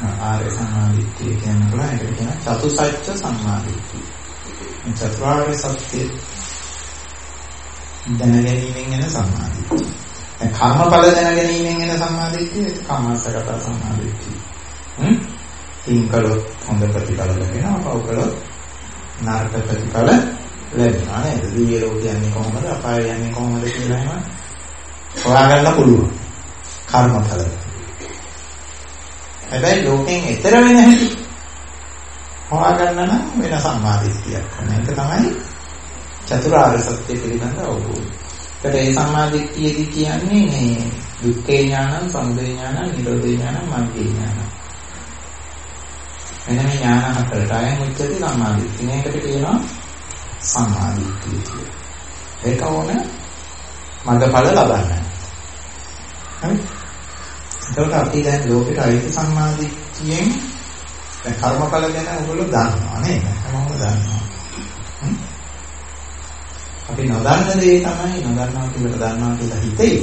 ආර්ය සම්මාදිට්ඨිය කියන පුළුවන්. ඒකට කියන චතුසත්‍ය සම්මාදිට්ඨිය. චතුරාර්ය සත්‍ය දැනගැනීමෙන් එන සම්මාදිට්ඨිය. දැන් කර්මඵල දැනගැනීමෙන් එන සම්මාදිට්ඨිය කම්මස්සගත සම්මාදිට්ඨිය. තින්කලොත් හොඳ ප්‍රතිඵල ලැබෙනවා, පව් කළොත් නරක ප්‍රතිඵල ලැබෙනවා නේද? දිව්‍ය ලෝක යන්නේ කොහොමද? අපාය යන්නේ කොහොමද කියලා එහෙම හොයාගන්න පුළුවන්. කර්මඵල. හැබැයි ලෝකෙන් එතර වෙන හැටි හොයාගන්න නම් වෙන සම්මාදිට්ඨියක් ඕන. ඒක තමයි චතුරාර්ය සත්‍ය පිළිබඳ අවබෝධය. ඒකට මේ සම්මාදිට්ඨියදී කියන්නේ මේ දුක්ඛේ ඥානං, සමුදය ඥානං, නිරෝධ ඥානං, මග්ගේ ඥානං. එනම් ඥාන හතරට අයන් උච්චති සම්මාදිට්ඨිය. මේකට කියනවා සම්මාදිට්ඨිය කියලා. ඒක ඕන මඟඵල ලබන්න. හරි? ඒකට අපි දැන් ලෝකෙට අයිති සම්මාදිට්ඨියෙන් දැන් කර්මඵල ගැන ඔයගොල්ලෝ දන්නවා නේද? හැමෝම දන්නවා. අපි නොදන්න දේ තමයි නොදන්නවා කියලා දන්නවා කියලා හිතේ.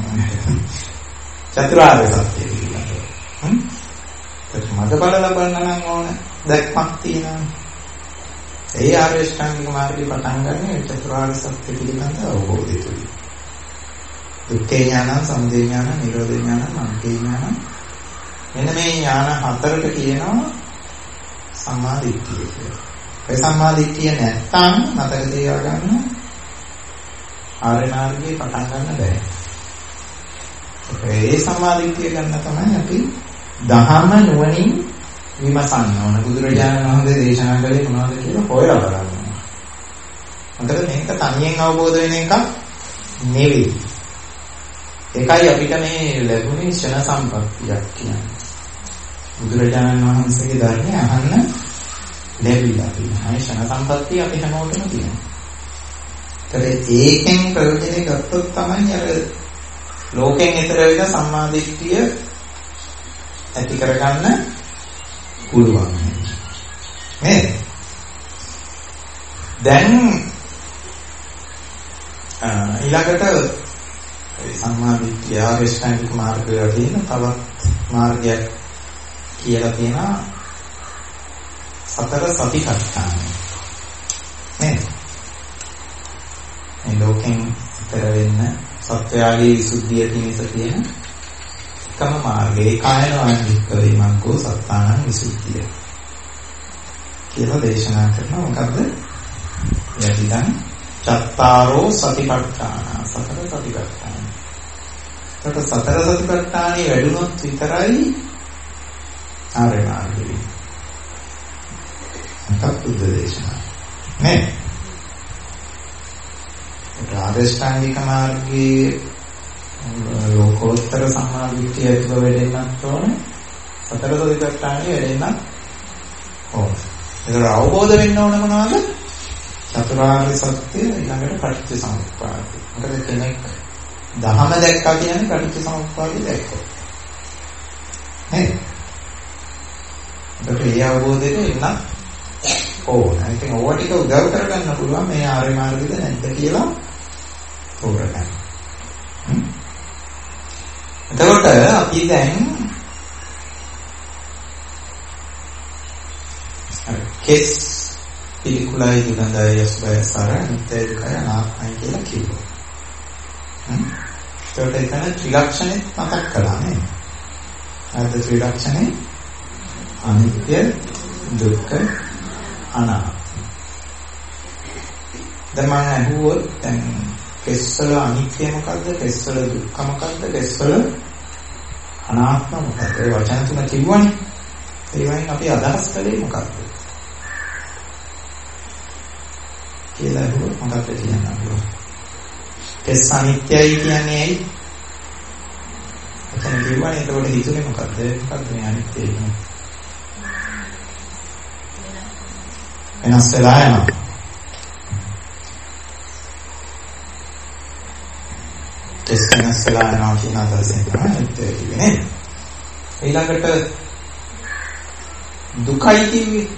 චතුරාර්ය සත්‍ය පිළිබඳව. ඒක මඟඵල ලබන්න නම් ඕන දැක්මක් තියෙනවා. ඒ ආර්ය ශ්‍රාන්තික මාර්ගයේ පටන් ගන්න චතුරාර්ය සත්‍ය පිළිබඳ අවබෝධය තුලින්. දුක්ඛේ ඥානං, සමුදය ඥානං, නිරෝධ ඥානං, මග්ගේ ඥානං. මෙන්න මේ ඥාන හතරට කියනවා සම්මාදිට්ඨිය කියලා. ඒ සම්මාදිට්ඨිය නැත්නම් මතක තියාගන්න ආර්ය මාර්ගයේ පටන් ගන්න බෑ. ඒ සම්මාදිට්ඨිය ගන්න තමයි අපි දහම නුවණින් විමසන්න ඕන. බුදුරජාණන් වහන්සේ දේශනා කළේ මොනවද කියලා හොයලා බලන්න. මොකද මේක තනියෙන් අවබෝධ වෙන එකක් නෙවෙයි. ඒකයි අපිට මේ ලැබුණේ ක්ෂණ සම්පත්තියක් කියන්නේ. බුදුරජාණන් වහන්සේගේ ධර්මය අහන්න ලැබිලා තියෙනවා. ඒ ක්ෂණ සම්පත්තිය අපි හැමෝටම තියෙනවා. ඒකෙන් ප්‍රයෝජනෙ ගත්තොත් තමයි අර ලෝකෙන් ඈතර වෙන සම්මාදිට්ඨිය ඇති කරගන්න පුළුවන්. නේද? දැන් ඊළඟට සම්මාදිට්ඨිය ආර්ය ශ්‍රාන්තික මාර්ගය තියෙන තවත් මාර්ගයක් කියලා තියෙනවා සතර සතිපට්ඨාන. නේද? මේ ලෝකෙන් ඈතර වෙන්න සත්‍යයගේ විසුද්ධිය පිණිස තියෙන එකම මාර්ගය කායන වික්කවේ මග්ගෝ සත්තානං විසුද්ධිය කියලා දේශනා කරනවා. මොකද්ද? යදිදන් චත්තාරෝ සතිපට්ඨාන, සතර සතිපට්ඨාන. ඒකට සතර සතිපට්ඨානේ වැඩුණොත් විතරයි ආර්ය මාර්ගය. අතත් බුද්ධ දේශනා නේ. ආර්යශ්‍රාන්තික මාර්ගයේ ලෝකෝත්තර සම්මාදිට්ඨිය ඇතුව වැඩෙන්නත් ඕනේ. සතර සතිපට්ඨානෙ වැඩෙන්නත් ඕනේ. ඒක අවබෝධ වෙන්න ඕන මොනවද? චතුරාර්ය සත්‍ය ඊළඟට පටිච්චසමුප්පාදය. මොකද කෙනෙක් දහම දැක්කා කියන්නේ පටිච්චසමුප්පාදය දැක්කා. නේද? ඒකට ඒ අවබෝධයට එන්න ඕන. ඉතින් ඕවා ටික උදව් කරගන්න පුළුවන් මේ ආර්ය මාර්ගයද නැද්ද කියලා තෝරගන්න. එතකොට අපි දැන් කෙස් පිළිකුලයි දුගඳයි යසුබය සාර නිත්‍ය දුකයි අනාත්මයි කියලා කිව්වා. ඒකට එතන ත්‍රිලක්ෂණෙත් මතක් කළා නේ. අද ත්‍රිලක්ෂණේ අනිත්‍ය දුක්ඛ අනාත්ම. දැන් මම අහුවොත් දැන් කෙස්වල අනිත්‍ය මොකද්ද? කෙස්වල දුක්ඛ මොකද්ද? කෙස්වල අනාත්ම මොකද්ද? ඒ වචන තුන කිව්වනේ. ඒවෙන් අපි අදහස් කළේ මොකද්ද? කියලා අහුවොත් මොකක්ද කියන්නේ? කෙස් අනිත්‍යයි කියන්නේ ඇයි? එතන කිව්වනේ ඒකට හිතුනේ මොකද්ද? මොකද්ද මේ අනිත්‍ය කියන්නේ? වෙනස් වෙලා යනවා. කෙස් වෙනස් වෙලා යනවා කියන අදහසෙන් තමයි අනිත්‍ය කියන්නේ. ඊළඟට දුකයි කියන්නේ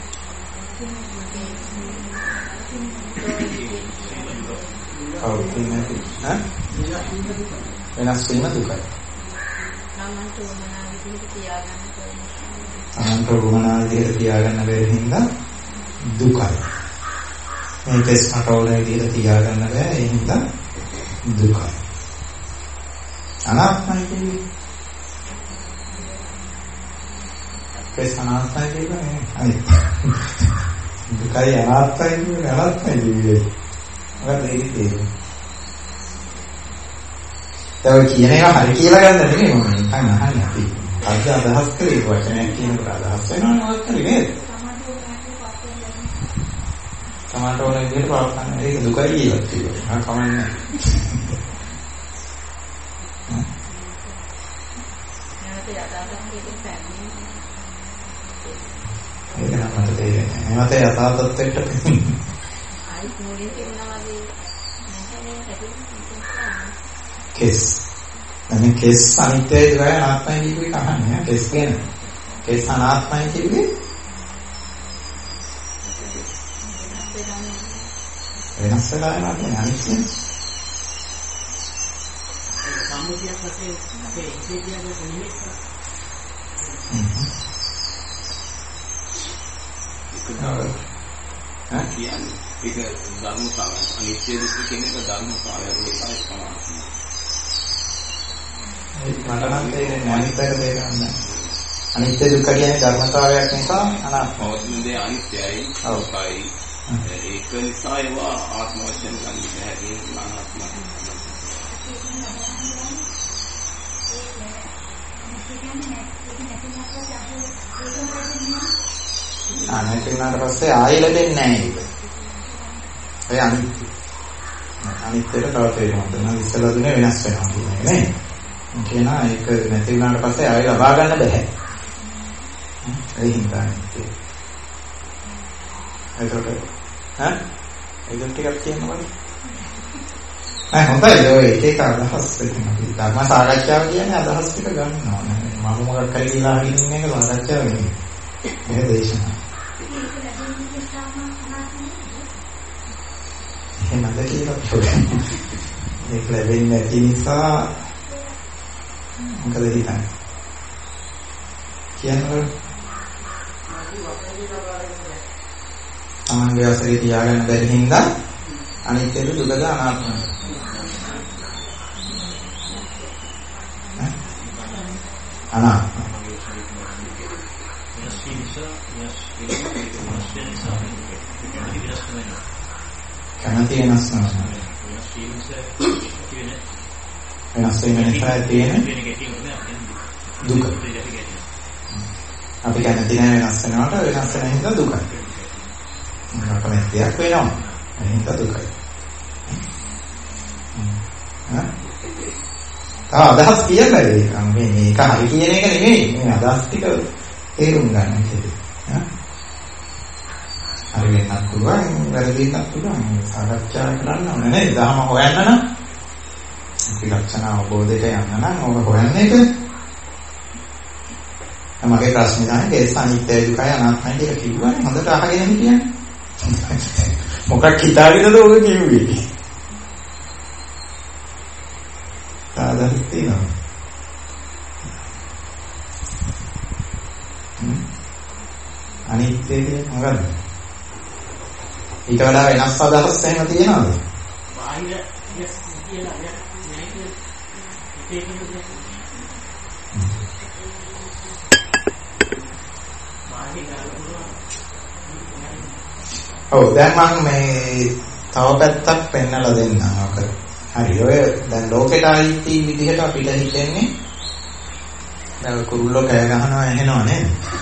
වෙනස් වීම දුකයි. Tamanට උගමනා විදිහට තියාගන්න බැරි හින්දා දුකයි. මේ කෙස් මට ඕන විදිහට තියාගන්න බෑ ඒ හින්දා දුකයි. අනාත්මයි කියන්නේ කෙස් අනාත්මයි කියන්නේ අනිත් දුකයි අනාත්මයි කියන්නේ අනාත්මයි කියන්නේ මොකද ඒකේ තේරුම? ඒ කියන එක හරි කියලා ගන්න නෙමෙයි මම නිකන් අහන්නේ අපි. අද අදහස් කරේ වචනයක් කියනකොට අදහස් වෙනවනේ මොකක්ද කරේ නේද? සමානට ඕන විදිහට පවත්න්න ඒක දුකයි කියලා කියනවා. ආ කමන්නේ. ඒක නම් මට තේරෙන්නේ. මට යථා තත්ත්වයට ආයි මොලේ කියනවා වගේ කෙස්. අනේ කෙස් අනිත්‍යයි දුකයි අනාත්මයි කියපු එක අහන්නේ. කෙස් ගැන. කෙස් අනාත්මයි කියන්නේ වෙනස් වෙලා යනවා කියන්නේ අනිත්‍ය. සම්මුතියක් වශයෙන් අපේ ඉතිරියගේ නිමිත්ත. කියන්නේ ඒක ධර්මතාවය. අනිත්‍ය දුක කියන එක ධර්මතාවය ඒකයි සමානයි. ඒක මට නම් තේරෙන්නේ අනිත්‍යක තේරෙන්නේ. අනිත්‍ය දුක කියන්නේ ධර්මතාවයක් නිසා අනාත්මයි. දේ අනිත්‍යයි. අවකයි. ඒක නිසා ඒවා ආත්ම වශයෙන් ගන්න බැහැ අනාත්මයි. අනිත් උනාට පස්සේ ආයෙ ලැබෙන්නේ නැහැ ඒක. ඒ අනිත්‍ය. අනිත්‍යයට තව තේරුම් ගන්න ඉස්සලා දුන්නේ වෙනස් වෙනවා කියන්නේ නේ. කියනවා ඒක නැති වුණාට පස්සේ ආයෙ ලබා ගන්න බැහැ. ඒ හින්දා අනිත්‍ය. ඒකට ඒක ටිකක් කියන්නවද? හොඳයි ඔය එක අදහස් වෙනවා. ධර්ම සාකච්ඡාව කියන්නේ අදහස් ටික ගන්නවා. මම මොකක් හරි කියලා අහගෙන ඉන්න එක සාකච්ඡාව නෙමෙයි. මේ දේශනා. එහෙමද කියලා පොඩ්ඩක්. මේක ලැබෙන්නේ නැති නිසා මොකද හිතන්නේ? කියන්නේ තමන්ගේ අවසරේ තියාගන්න බැරි හින්දා අනිත්‍ය දුකද අනාත්මයි. අනාත්මයි. කැමති වෙනස් නැහැ. වෙනස් වීම නිසා තියෙන දුක. අපි කැමති නැහැ වෙනස් වෙනවට වෙනස් වෙන හින්දා දුකයි. කැමැත්තක් වෙනවා. එහෙනම් දුකයි. අදහස් කියන්නේ මේක මේක හරි කියන එක නෙමෙයි. මේ අදහස් ටික තේරුම් ගන්න කියලා. හරි වෙනත් පුළුවන්, වැරදි වෙනත් පුළුවන්. සාකච්ඡා කරන්න ඕනේ නේද? දහම හොයන්න නම් විලක්ෂණ අවබෝධයට යන්න නම් ඔබ හොයන්නේ ඒක. මගේ ප්‍රශ්නේ තමයි ඒ අනිත්‍ය දුකයි අනාත්මයි කියලා කිව්වනේ හොඳට අහගෙන හිටියන්නේ. මොකක් හිතාගෙනද ඔබ කිව්වේ? සාධාරණ තියෙනවා. අනිත්‍ය කියන්නේ මොකද්ද? ඊට වඩා වෙනස් අදහස් එහෙම තියෙනවද? බාහිර කියලා නෑ ඔව් දැන් මම මේ තව පැත්තක් පෙන්නලා දෙන්නම් අක. හරි ඔය දැන් ලෝකෙට ආйти විදිහට අපිට හිතෙන්නේ දැන් කුරුල්ලෝ කෑ ගහනවා ඇහෙනවා නේද?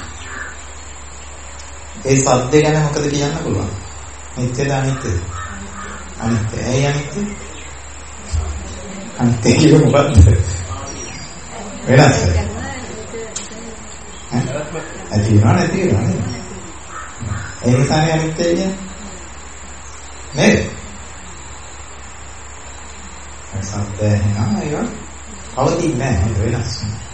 ඒ සද්ද ගැන මොකද කියන්න පුළුවන්? නිත්‍යද අනිත්‍යද? අනිත්‍ය. ඇයි අනිත්‍ය? අනිත්‍ය කියන්නේ මොකද්ද? වෙනස්. ඇති වෙනව නැති වෙනව නේද? ඒ නිසානේ අනිත්‍ය කියන්නේ. නේද? සද්ද ඇහෙනවා ඒක පවතින්නේ නැහැ වෙනස්.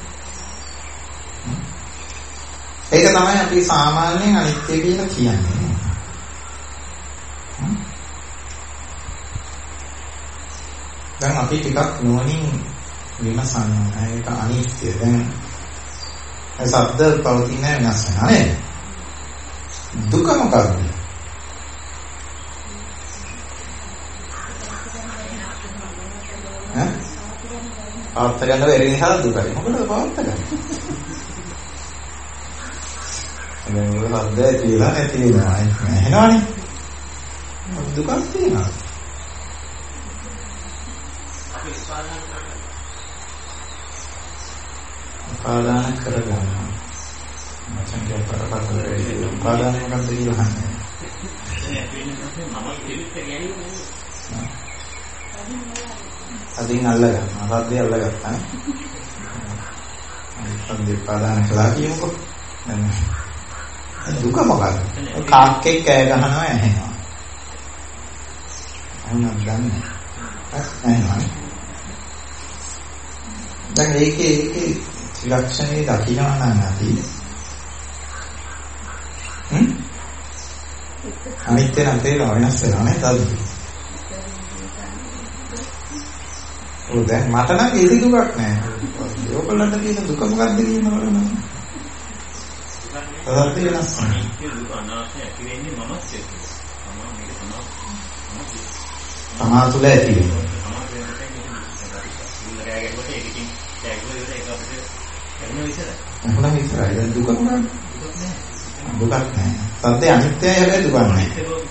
ඒක තමයි අපි සාමාන්‍යයෙන් අනිත්‍ය කියලා කියන්නේ. දැන් අපි ටිකක් නුවණින් විමසන්න ඒක අනිත්‍ය. දැන් ඒ ශබ්ද පවතින වෙනස් වෙනවා නේද? දුක මොකක්ද? පවත්ත ගන්න බැරි නිසා දුකයි. මොකටද පවත්ත ගන්න? දැන් ඔය ශබ්ද ඇතිලා නැති වෙනවා. එහෙනවනේ. දුකක් තියෙනවා. උපාදාන කරගන්නවා. මචං කියන පරපරේ උපාදානය මොකක්ද කියලා අහන්නේ. අදින් අල්ල ගන්නවා. සද්දේ අල්ල ගත්තා. සද්දේ උපාදාන කළා කියමුකෝ. දුක මොකක්ද? කාක්කෙක් කෑ ගහනවා ඇහෙනවා. අහුණක් ගන්න. ඇහෙනවා. දැන් ඒකේ ත්‍රිලක්ෂණේ දකින්නවා නම් අපි අනිත්‍ය නම් තේරෙනවා වෙනස් වෙනවා නේද? ඔව් දැන් මට නම් කිසි දුකක් නැහැ. ඔයගොල්ලන්ට තියෙන දුක මොකක්ද කියනවා බලන්න. තවත් වෙනස් නැහැ. දුක අනාත්මය ඇති වෙන්නේ මමත් එක්ක. තමා තුළ ඇති වෙනවා. එහෙනම් ඉස්සරහට දැන් දුක මොකක්ද? දුකක් නැහැ. සත්‍ය අනිත්‍යයි හැබැයි දුක නැහැ.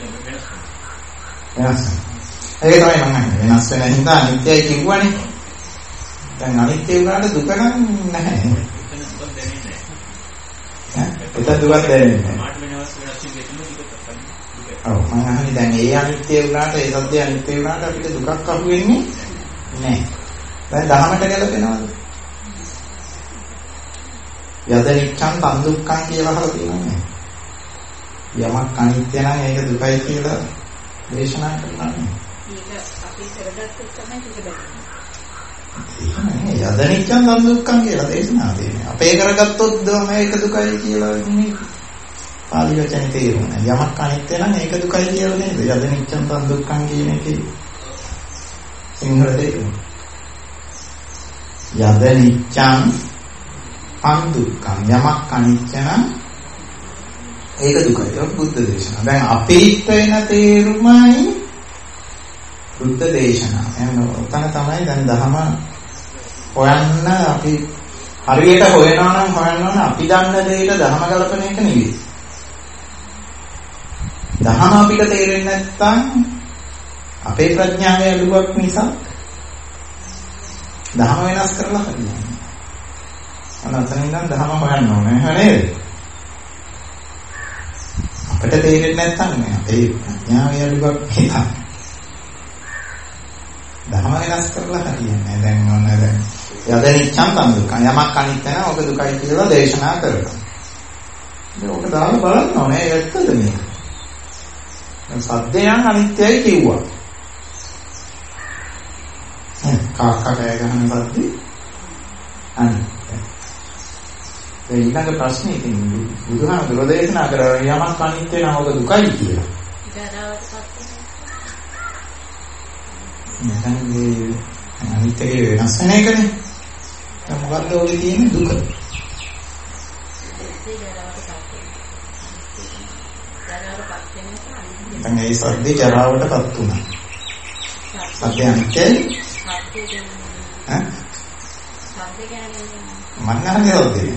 වෙනස්. ඒක තමයි මම කියන්නේ. වෙනස් වෙන හින්දා අනිත්‍යයි කියුවානේ. දැන් අනිත්‍ය වුණාට දුක නම් නැහැ. එතන දුකක් දැනෙන්නේ නැහැ. ඔව් මම අහන්නේ දැන් ඒ අනිත්‍ය වුණාට ඒ සත්‍ය අනිත්‍ය වුණාට අපිට දුකක් අහු වෙන්නේ නැහැ. දැන් දහමට ගැලපෙනවද? යදනිච්ඡං තන් දුක්ඛං කියලා අහලා තියෙනවා. යමක් අනිත්‍ය නම් ඒක දුකයි කියලා දේශනා කරනවා. ඒක අපි කරගත්තොත් තමයි දුක දැනෙන්නේ. යදනිච්ඡං තන් දුක්ඛං කියලා දේශනා තියෙනවා. අපේ කරගත්තොත් මේක දුකයි කියලා නෙමෙයි. පාලි වචනේ තේරුණා. යමක් අනිත්‍ය නම් ඒක දුකයි කියලා නේද? යදනිච්ඡං තන් දුක්ඛං කියන එකේ සිංහල තේරුම. යදනිච්ඡං අන්දුක්ඛං යමක් අනිත්‍ය නම් ඒක දුකයි. ඒක බුද්ධ දේශනා. දැන් අපිට වෙන තේරුමයි බුද්ධ දේශනා. එහෙනම් උතන තමයි දැන් ධර්ම හොයන්න අපි හරියට හොයනවා නම් හොයන්න ඕන අපි දන්න දෙයට ධර්ම කල්පන එක නෙවෙයි. ධර්ම අපිට තේරෙන්නේ නැත්නම් අපේ ප්‍රඥාවේ අඩුවක් නිසා ධර්ම වෙනස් කරලා හරියන්නේ. අනතනින් නම් ධර්ම හොයන්න ඕනේ නේද? අපිට තේරෙන්නේ නැත්නම් නේ අපේ ප්‍රඥාවේ අඩුවක් නිසා ධර්ම වෙනස් කරලා හරියන්නේ. දැන් මොන දැන් යදනිච්ඡං තන් දුක්ඛං යමක් අනිත්‍ය නම් ඔක දුකයි කියලා දේශනා කරනවා. ඒක ඔක දාලා බලන්න ඕනේ ඇත්තද මේක? දැන් සද්දයන් අනිත්‍යයි කිව්වා. කාකා කෑ ගහන සද්දේ අනිත්‍යයි. ඒ ඊළඟ ප්‍රශ්නේ තියෙන්නේ බුදුහාමුදුරුවෝ දේශනා කරා යමක් අනිත්‍ය නම් ඔක දුකයි කියලා. දැන් මේ අනිත්‍යයේ වෙනස් වෙන එකනේ. දැන් මොකද්ද ඔගේ තියෙන දුක? දැන් ඒ සද්දේ ජරාවටපත් වුණා. සද්දේ අනිත්‍යයි. ඈ? සද්දේ කියන්නේ මන්න හදවතේ.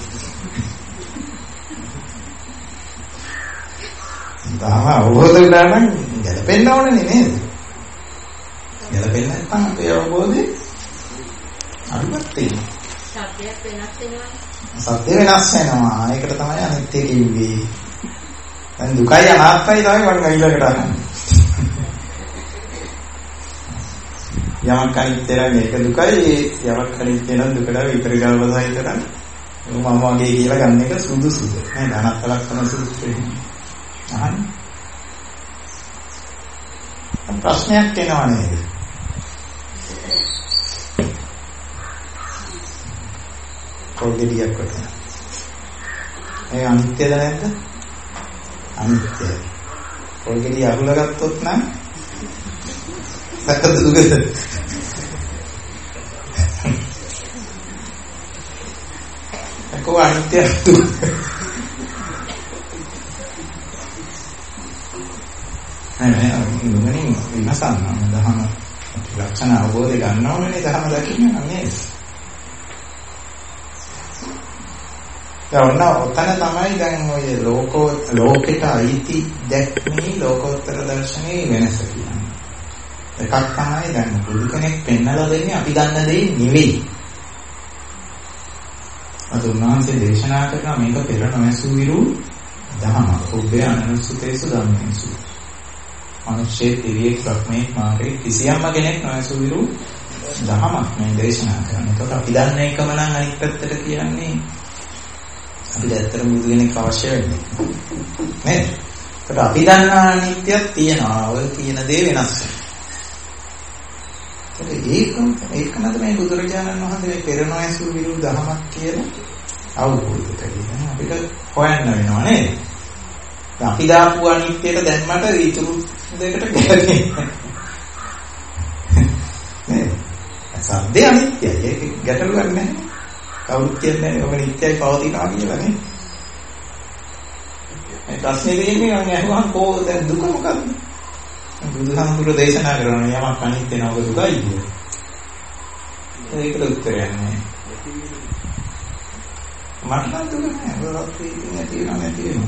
තාම අවබෝධ වෙලා නම් ගැලපෙන්න ඕනේ නේද? ගැලපෙන්නේ නැත්නම් අපේ අවබෝධය අඩුවක් තියෙනවා. සත්‍යයක් වෙනස් වෙනවා. සත්‍ය වෙනස් වෙනවා. ඒකට තමයි අනිත්‍ය කිව්වේ. දැන් දුකයි අනාත්මයි තමයි මම ඊළඟට අහන්නේ. යමක් අනිත්‍ය නම් ඒක දුකයි. යමක් අනිත්‍ය නම් දුකට විතර ගාවලා හිටරන් මම වගේ කියලා ගන්න එක සුදුසුද? නේද? අනාත්ම ලක්ෂණ සූත්‍රයේ. අහන්න. ප්‍රශ්නයක් එනවා නේද? කොල්ගෙඩියක් වටන. ඒ අනිත්‍යද නැද්ද? අනිත්‍යයි. කොල්ගෙඩිය අහුලා ගත්තොත් නම් සැකද දුකද? කොහොම අනිත්‍ය දුක. නුවණින් විමසන්න දහම ලක්ෂණ අවබෝධය ගන්න ඕනේ දහම දකින්න නේද? ඔතන තමයි දැන් ඔය ලෝකෙට අයිති දැක්මේ ලෝකෝත්තර දර්ශනයේ වෙනස කියන්නේ. එකක් තමයි දැන් බුදු කෙනෙක් පෙන්නලා දෙන්නේ අපි දන්න දේ නෙවෙයි. අද උන්වහන්සේ දේශනා කරන මේක පෙර නොඇසු විරු දහම. උබ්බේ අනනුසුතේසු ධම්මේසු. මනුෂ්‍ය දිවියේ ප්‍රඥේ මාර්ගයේ කිසියම්ම කෙනෙක් නොඇසු විරු දහමක් මේ දේශනා කරන්නේ. ඒකට අපි දන්න එකම නම් අනිත් පැත්තට කියන්නේ අපිට ඇත්තටම බුදු කෙනෙක් අවශ්‍ය වෙන්නේ නේද? ඒකට අපි දන්න අනිත්‍යයක් තියෙනවා. ඔය කියන දේ වෙනස් වෙනවා. ඒක නේද මේ බුදුරජාණන් වහන්සේ මේ පෙර නොඇසු විරු දහමක් කියලා අවබෝධ කරගන්න අපිට හොයන්න වෙනවා නේද? අපි දාපු අනිත්‍යයට දැම්මට ඊතුරු දෙයකට ගැලපෙන්නේ නේද? සද්දේ අනිත්‍යයි. ඒක ගැටලුවක් නැහැ. කවුරුත් කියන්නේ ඔබ නිත්‍යයි පවතිනවා කියලා නේ. මේ ප්‍රශ්නේ දෙන්නේ මම අහුවහම කොහොමද දැන් දුක මොකක්ද? බුදුහාමුදුරුවෝ දේශනා කරනවා යමක් අනිත්‍ය නව දුකයි කියන්නේ. ඒකට උත්තරයක් නැහැ. මට නම් දුක නෑ. ඔයාලත් ඉන්නේ තියෙනවා.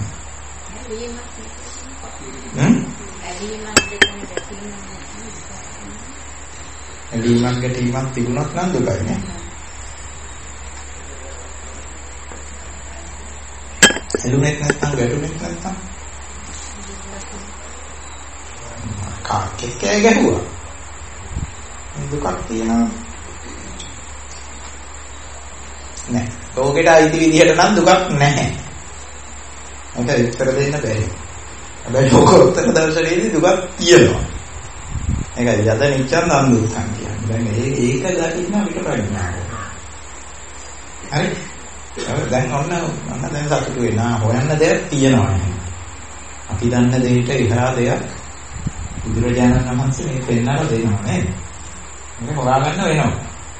ඇලීමක් ගැටීමක් තිබුණොත් නම් දුකයි නේ. ඇලුනෙත් නැත්නම් ගැටුනෙත් නැත්නම් කාක්කේ කෑ ගැහුවා. දුකක් තියෙනවා නෑ. ලෝකෙට අයිති විදිහට නම් දුකක් නැහැ. ඒක විස්තර දෙන්න බැහැ. හැබැයි ලෝකෝත්තර දර්ශනයේදී දුකක් තියෙනවා. ඒකයි යද නිච්ඡන් අනුදුක්ඛන් කියන්නේ. දැන් ඒක දකින්න අපිට ප්‍රඥාව. හරි? දැන් ඔන්න දැන් සතුටු වෙනා හොයන්න දෙයක් තියෙනවා. අපි දන්න දෙයට එහා දෙයක් බුදුරජාණන් වහන්සේ මේ පෙන්නලා දෙනවා නේද? මේක හොයාගන්න වෙනවා.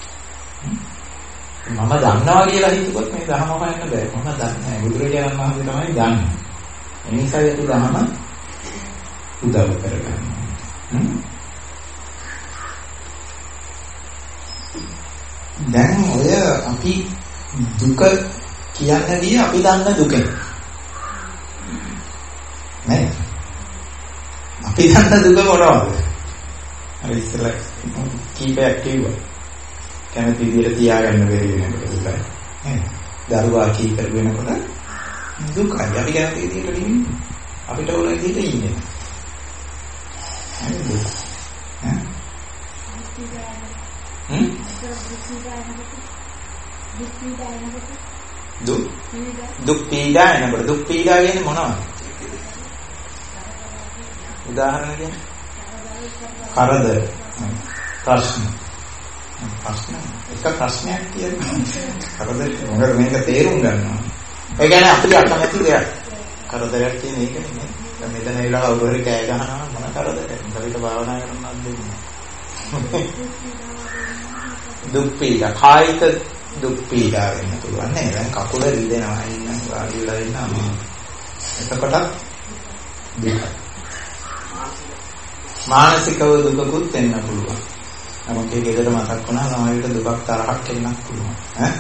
මම දන්නවා කියලා හිතුවොත් මේ ධර්ම හොයන්න බෑ. මම දන්නේ නැහැ. බුදුරජාණන් වහන්සේ තමයි දන්නේ. ඒ නිසා ඒක ධර්ම උදව් කරගන්නවා. දැන් ඔය අපි දුක කියන්නේ අපි දන්න දුකෙන්. නේ? අපි දන්න දුක මොනවද? අර ඉස්සෙල්ලා කීපයක් කිව්වා. කැමති විදිහට තියාගන්න බැරි වෙනකොට දුකයි. නේද? දරුවා කී කර වෙනකොට දුකයි. අපි කැමති විදිහට ඉන්නේ. අපිට ඕන විදිහට ඉන්නේ. හරි දුක. දුක් පීඩා එනකොට දුක් පීඩා කියන්නේ මොනවද? උදාහරණ දෙන්න. කරදර. ප්‍රශ්න. එක ප්‍රශ්නයක් කියන්නේ. කරදර මොකද මේක තේරුම් ගන්නවා. ඒ කියන්නේ අපිට අකමැති දෙයක්. කරදරයක් කියන්නේ ඒක නෙමෙයි. දැන් මෙතන ඒලා අවුරුරි කෑ ගහනවා මොන කරදරද? අපිට භාවනා කරන්නත් දෙන්නේ. දුක් පීඩා කායික දුක් පීඩා වෙන්න පුළුවන් නේ. දැන් කකුල රිදෙනවා ඉන්න වාඩි වෙලා ඉන්නවා. එතකොට දුක. මානසිකව දුකකුත් වෙන්න පුළුවන්. නමුත් ඒ ගෙදර මතක් වුණා සමහරවිට දුකක් තරහක් එන්නත් පුළුවන්.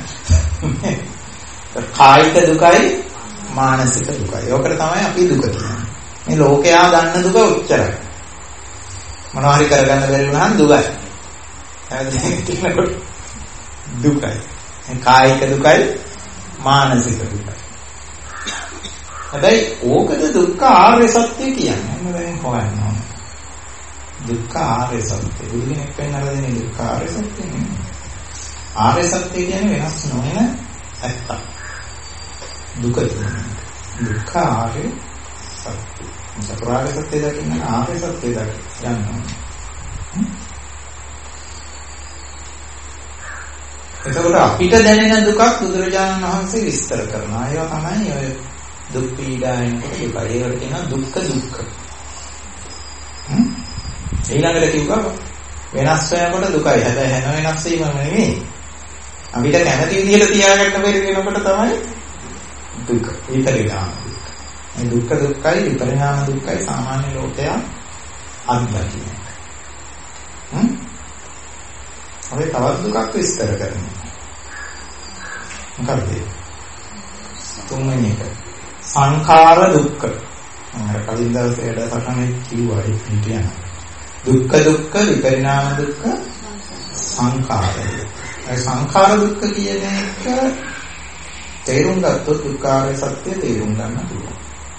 කායික දුකයි මානසික දුකයි. ඕකට තමයි අපි දුක කියන්නේ. මේ ලෝකයා දන්න දුක උච්චරයි. මොනවා හරි කරගන්න බැරි වුණාම දුකයි. හැබැයි දුකයි. කායික දුකයි මානසික දුකයි. හැබැයි ඕකද දුක්ඛ ආර්ය සත්‍ය කියන්නේ. මම දැන් හොයන්න ඕනේ. දුක්ඛ ආර්ය සත්‍ය. බුදු කෙනෙක් පෙන්නලා දෙන්නේ දුක්ඛ ආර්ය සත්‍ය නෙමෙයි. ආර්ය සත්‍ය කියන්නේ වෙනස් නොවන ඇත්ත. දුක කියන්නේ. දුක්ඛ ආර්ය සත්‍ය. චතුරාර්ය සත්‍ය දකින්න ආර්ය සත්‍ය දකින්න යනවා. එතකොට අපිට දැනෙන දුකක් බුදුරජාණන් වහන්සේ විස්තර කරනවා. ඒවා තමයි ඔය දුක් පීඩා එනකොට දුක. ඒවට කියනවා දුක්ඛ දුක්ඛ. ඊළඟට කිව්වා වෙනස් වෙනකොට දුකයි. හැබැයි හැම වෙනස් වීමම නෙමෙයි. අපිට කැමති විදිහට තියාගන්න බැරි වෙනකොට තමයි දුක. විපරිණාම දුක. මේ දුක්ඛ දුක්ඛයි විපරිණාම දුක්ඛයි සාමාන්‍ය ලෝකයා අත්දකින්න. අපි තවත් දුකක් විස්තර කරනවා. මොකක්ද? තුන්වෙනි එක. සංඛාර දුක්ඛ. මම කලින් දවසේ වැඩසටහනේ කිව්වා ඒක හිටියන. දුක්ඛ දුක්ඛ විපරිණාම දුක්ඛ සංඛාර. ඒ සංඛාර දුක්ඛ කියන එක තේරුම් ගත්තොත් දුක්ඛාරය සත්‍ය තේරුම් ගන්න පුළුවන්.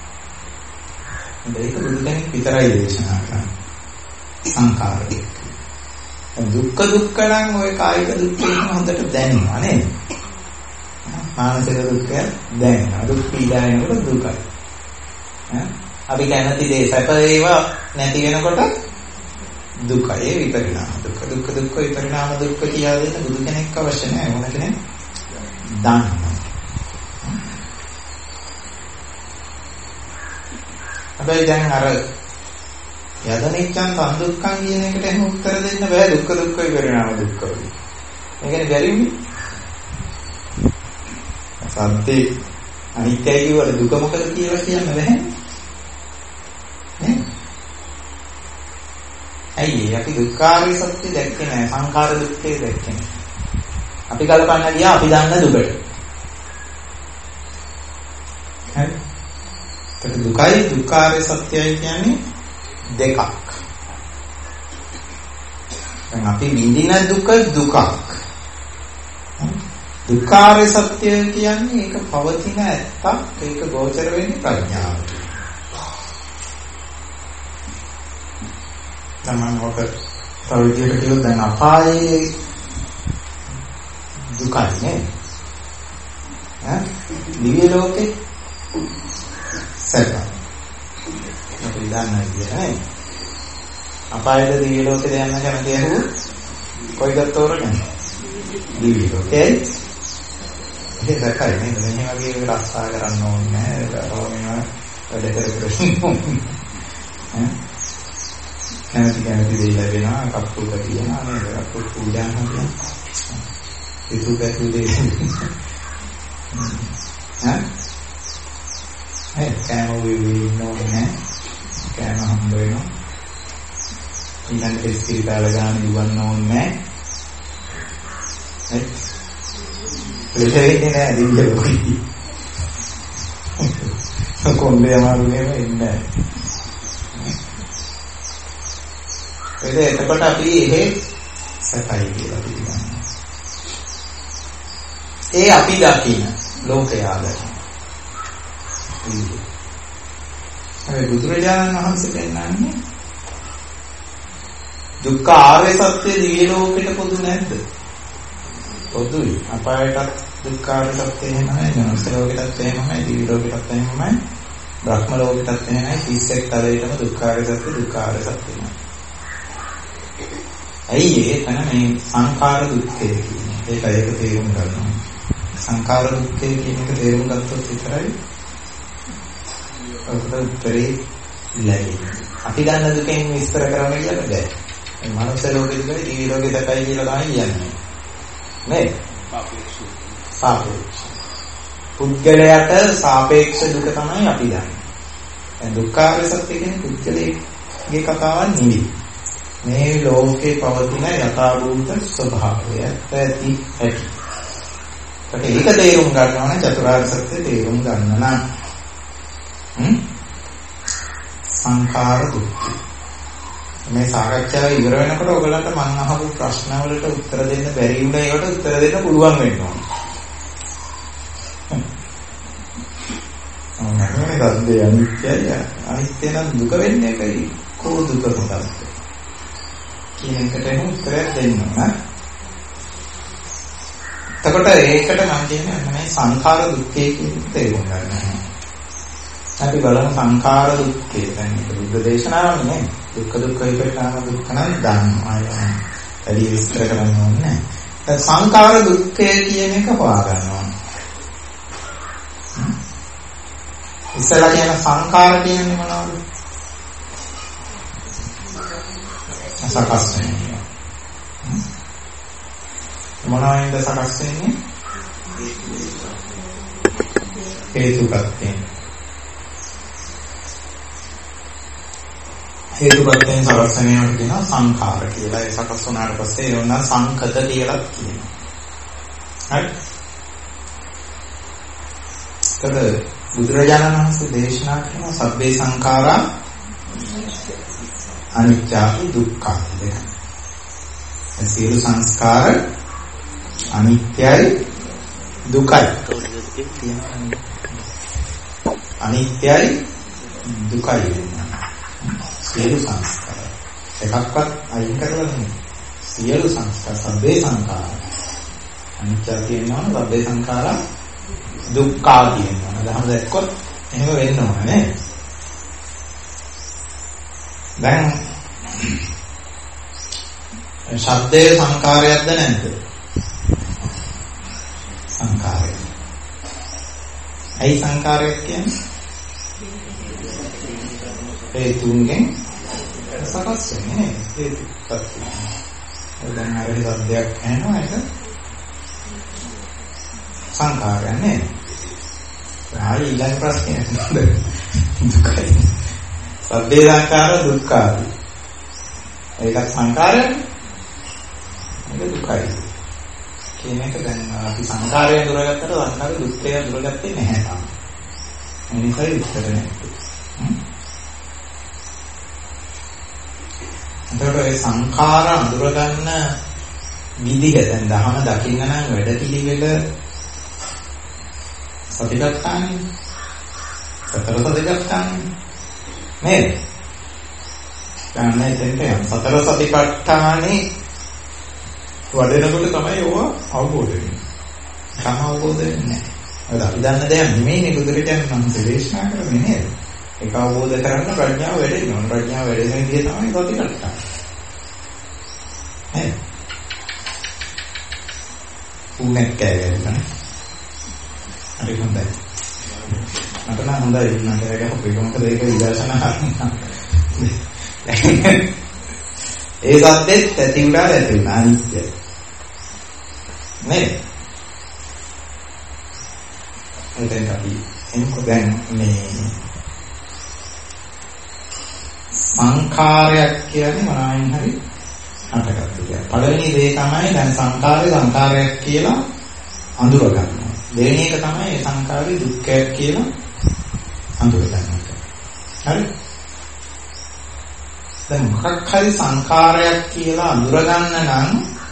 මේක බුදුදෙනෙක් විතරයි දේශනා කරන්නේ. සංඛාර දුක්ඛ. දුක්ඛ දුක්ඛ නම් ওই කායික දුක්ඛ එක හොඳට දැනෙනවා නේද? මානසික දුක්ඛය දැනෙනවා. දුක් පීඩායනකොට දුකයි. අපි කැමති දේ සැප වේවා නැති වෙනකොට දුකයි විපරිණාම දුක්ඛ. දුක්ඛ දුක්ඛ විපරිණාම දුක්ඛ කියලා දෙන්න බුදු කෙනෙක් අවශ්‍ය නැහැ. මොන කෙනෙක් දන්නවා. හැබැයි දැන් අර යදනිච්ඡන් සම්දුක්ඛං කියන එකට එහෙම උත්තර දෙන්න බෑ. දුක්ඛ දුක්ඛ විපරිණාම දුක්ඛ වලින්. ඒ කියන්නේ බැරිුනේ. සත්‍ය අනිත්‍යයි කියවල දුක මොකද කියලා කියන්න බෑ. නේ? ඇයි අපි දුක්ඛාරය සත්‍ය දැක්කේ නැහැ. සංඛාර දුක්ඛේ දැක්කේ නැහැ. අපි කල්පනා ගියා අපි දන්න දුකට. හරි? ඒක දුකයි දුක්ඛාරය සත්‍යයි කියන්නේ දෙකක්. දැන් අපි විඳින දුක දුකක්. දුක්ඛාරය සත්‍ය කියන්නේ ඒක පවතින ඇත්තක්. ඒක ගෝචර වෙන්නේ ප්‍රඥාවට. තමන් ඔක තව විදිහට කියොත් දැන් අපායේ දුකයි නේ. දිව්‍ය ලෝකේ සැප. අපි දන්නේ නැහැ. අපායේ දිව්‍ය ලෝකේ යන්න කැමති ඇහුවොත් කොයිද තෝරන්නේ? දිව්‍ය ලෝකේ. ඒක දැක්කයි නේද? මේ වගේ රස්සා කරන්න ඕනේ නැහැ. මේවා වැඩ කර කැමති දෙය ලැබෙනවා. කප්පුක තියෙනවා නේද? කප්පුක පූජා කරනවා. ඒක දෙයක් කෑම වෙන්නේ කෑම හම්බ වෙනවා. ඊළඟට ඉස්තිරිතාල ගන්න ඉවන්න ඕනේ නැහැ. වෙන්නේ නැහැ දිව්‍ය ලෝකෙදී. කොණ්ඩේ අමාරුනේ වෙන්නේ නැහැ. එතකොට අපි එහෙ සැපයි කියලා පිළිගන්නවා. ඒ අපි දකින ලෝකයා දකින. ඒ බුදුරජාණන් වහන්සේ පෙන්නන්නේ දුක්ඛ ආර්ය සත්‍ය දිව්‍ය ලෝකෙට පොදු නැද්ද? පොදුයි. අපායටත් දුක්ඛ ආර්ය සත්‍ය එහෙමයි, මනුස්ස ලෝකෙටත් එහෙමයි, දිව්‍ය ලෝකෙටත් එහෙමයි, බ්‍රහ්ම ලෝකෙටත් එහෙමයි. 30ක් තලයටම දුක්ඛ ආර්ය සත්‍ය දුක්ඛ ආර්ය සත්‍යයි. ඇයි එතන මේ සංඛාර දුක්ඛය කියන්නේ? ඒක තේරුම් ගන්නවා. සංඛාර දුක්ඛය කියන එක තේරුම් ගත්තොත් විතරයි අපිට උත්තරේ ලැබෙන්නේ. අපි ගන්න දුකෙන් විස්තර කරන්න කියලා බෑ. මේ මනුස්ස ලෝකෙදී දිව්‍ය ලෝකෙ සැපයි කියලා තමයි කියන්නේ. නේද? සාපේක්ෂ. පුද්ගලයාට සාපේක්ෂ දුක තමයි අපි දන්නේ. දැන් දුක්ඛාර සත්‍ය කියන්නේ පුද්ගලයේ කතාවක් නෙවෙයි. මේ ලෝකේ පවතින යථාභූත ස්වභාවය ඇති ඇති. ඒක තේරුම් ගන්නවා නම් චතුරාර්ය සත්‍ය තේරුම් ගන්න නම් සංඛාර දුක්ඛ. මේ සාකච්ඡාව ඉවර වෙනකොට ඔයගලන්ට මම අහපු ප්‍රශ්න වලට උත්තර දෙන්න බැරි වුණා. ඒකට උත්තර දෙන්න පුළුවන් වෙන්න ඕන. මේ දන්නේ අනිත්‍යයි. අනිත්‍ය නම් දුක වෙන්නේ ඒකයි. කෝ දුක හොඳයි. කියන එකට එහෙම උත්තරයක් දෙන්න ඕන. එතකොට ඒකට මම කියන්නේ මේ සංඛාර දුක්ඛය කියන තේරුම් ගන්න. අපි බලමු සංඛාර දුක්ඛය. දැන් මේක බුද්ධ දේශනාවක් නේ. දුක්ඛ දුක්ඛ විපරිණාම දුක්ඛ නම් දන්නවා. වැඩි විස්තර කරන්න ඕනේ නැහැ. දැන් සංඛාර දුක්ඛය කියන එක හොයා ගන්නවා. ඉස්සලා කියන සංඛාර කියන්නේ මොනවද? සකස් වෙනවා. මොනවායින්ද සකස් වෙන්නේ? හේතුපත්යෙන්. හේතුපත්යෙන් සකස් වෙනවට කියනවා සංඛාර කියලා. ඒ සකස් වුණාට පස්සේ ඒ වුණා සංකත කියලා කියනවා. හරි? බුදුරජාණන් වහන්සේ දේශනා කරන සබ්බේ සංඛාරා අනිත්‍යයි දුක්ඛයි දෙක. සියලු සංස්කාර අනිත්‍යයි දුකයි. අනිත්‍යයි දුකයි. සියලු සංස්කාර එකක්වත් අයින් කරලා නෙමෙයි. සියලු සංස්කාර සබ්බේ සංඛාර අනිත්‍ය කියනවා සබ්බේ සංඛාරා දුක්ඛා කියනවා. දහම දැක්කොත් එහෙම වෙන්න ඕන නේද? දැන් ශබ්දයේ සංකාරයක්ද නැද්ද? සංකාරය. ඇයි සංකාරයක් කියන්නේ? ඒ තුන්ගෙන් සකස් වෙන්නේ නේද? දැන් අර ශබ්දයක් ඇහෙනවා ඒක සංකාරයක් නේද? ආයි ඊළඟ ප්‍රශ්නේ දුකයි. සබ්බේ සංඛාර දුක්ඛයි. ඒක සංකාරයක්. ඒක දුකයි. කියන එක දැන් අපි සංකාරය දුරගත්තට සංකාර දුක්ඛය දුරගත්තේ නැහැ තාම. ඒ නිසා උත්තර නැහැ. එතකොට ඒ සංඛාර අඳුරගන්න විදිහ දැන් දහම දකින්න නම් වැඩ පිළිවෙල සතිපට්ඨානෙ සතර සතිපට්ඨානෙ නේද? දැන් එතෙන්ට සතර සතිපට්ඨානෙ වඩනකොට තමයි ඕවා අවබෝධ වෙන්නේ. කම අවබෝධ වෙන්නේ නැහැ. ඒක අපි දන්න දෙයක් නෙමෙයිනේ බුදුරජාණන් වහන්සේ දේශනා කරන්නේ නේද? ඒක අවබෝධ කරගන්න ප්‍රඥාව වැඩෙනවා. ප්‍රඥාව වැඩෙන විදිහ තමයි සතිපට්ඨාන. නේද? උන්නේ කෑගන්න. හරි හොඳයි. මට නම් හොඳයි ඉන්න කෑගහ මොකද ඒක විදර්ශනා කරනවා. ඒ සද්දෙත් ඇති උඩා ඇති උනා අනිත්‍යයි. නේද? එතෙන් අපි එන්කො දැන් මේ සංඛාරයක් කියන්නේ මොනවායින් හරි හටගත්තු දෙයක්. පළවෙනි දේ තමයි දැන් සංඛාරයක් කියලා අඳුර ගන්නවා. දෙවෙනි එක තමයි ඒ සංඛාරේ දුක්ඛයක් කියලා අඳුර ගන්නවා. හරි? දැන් මොකක් හරි සංඛාරයක් කියලා අඳුර ගන්න නම්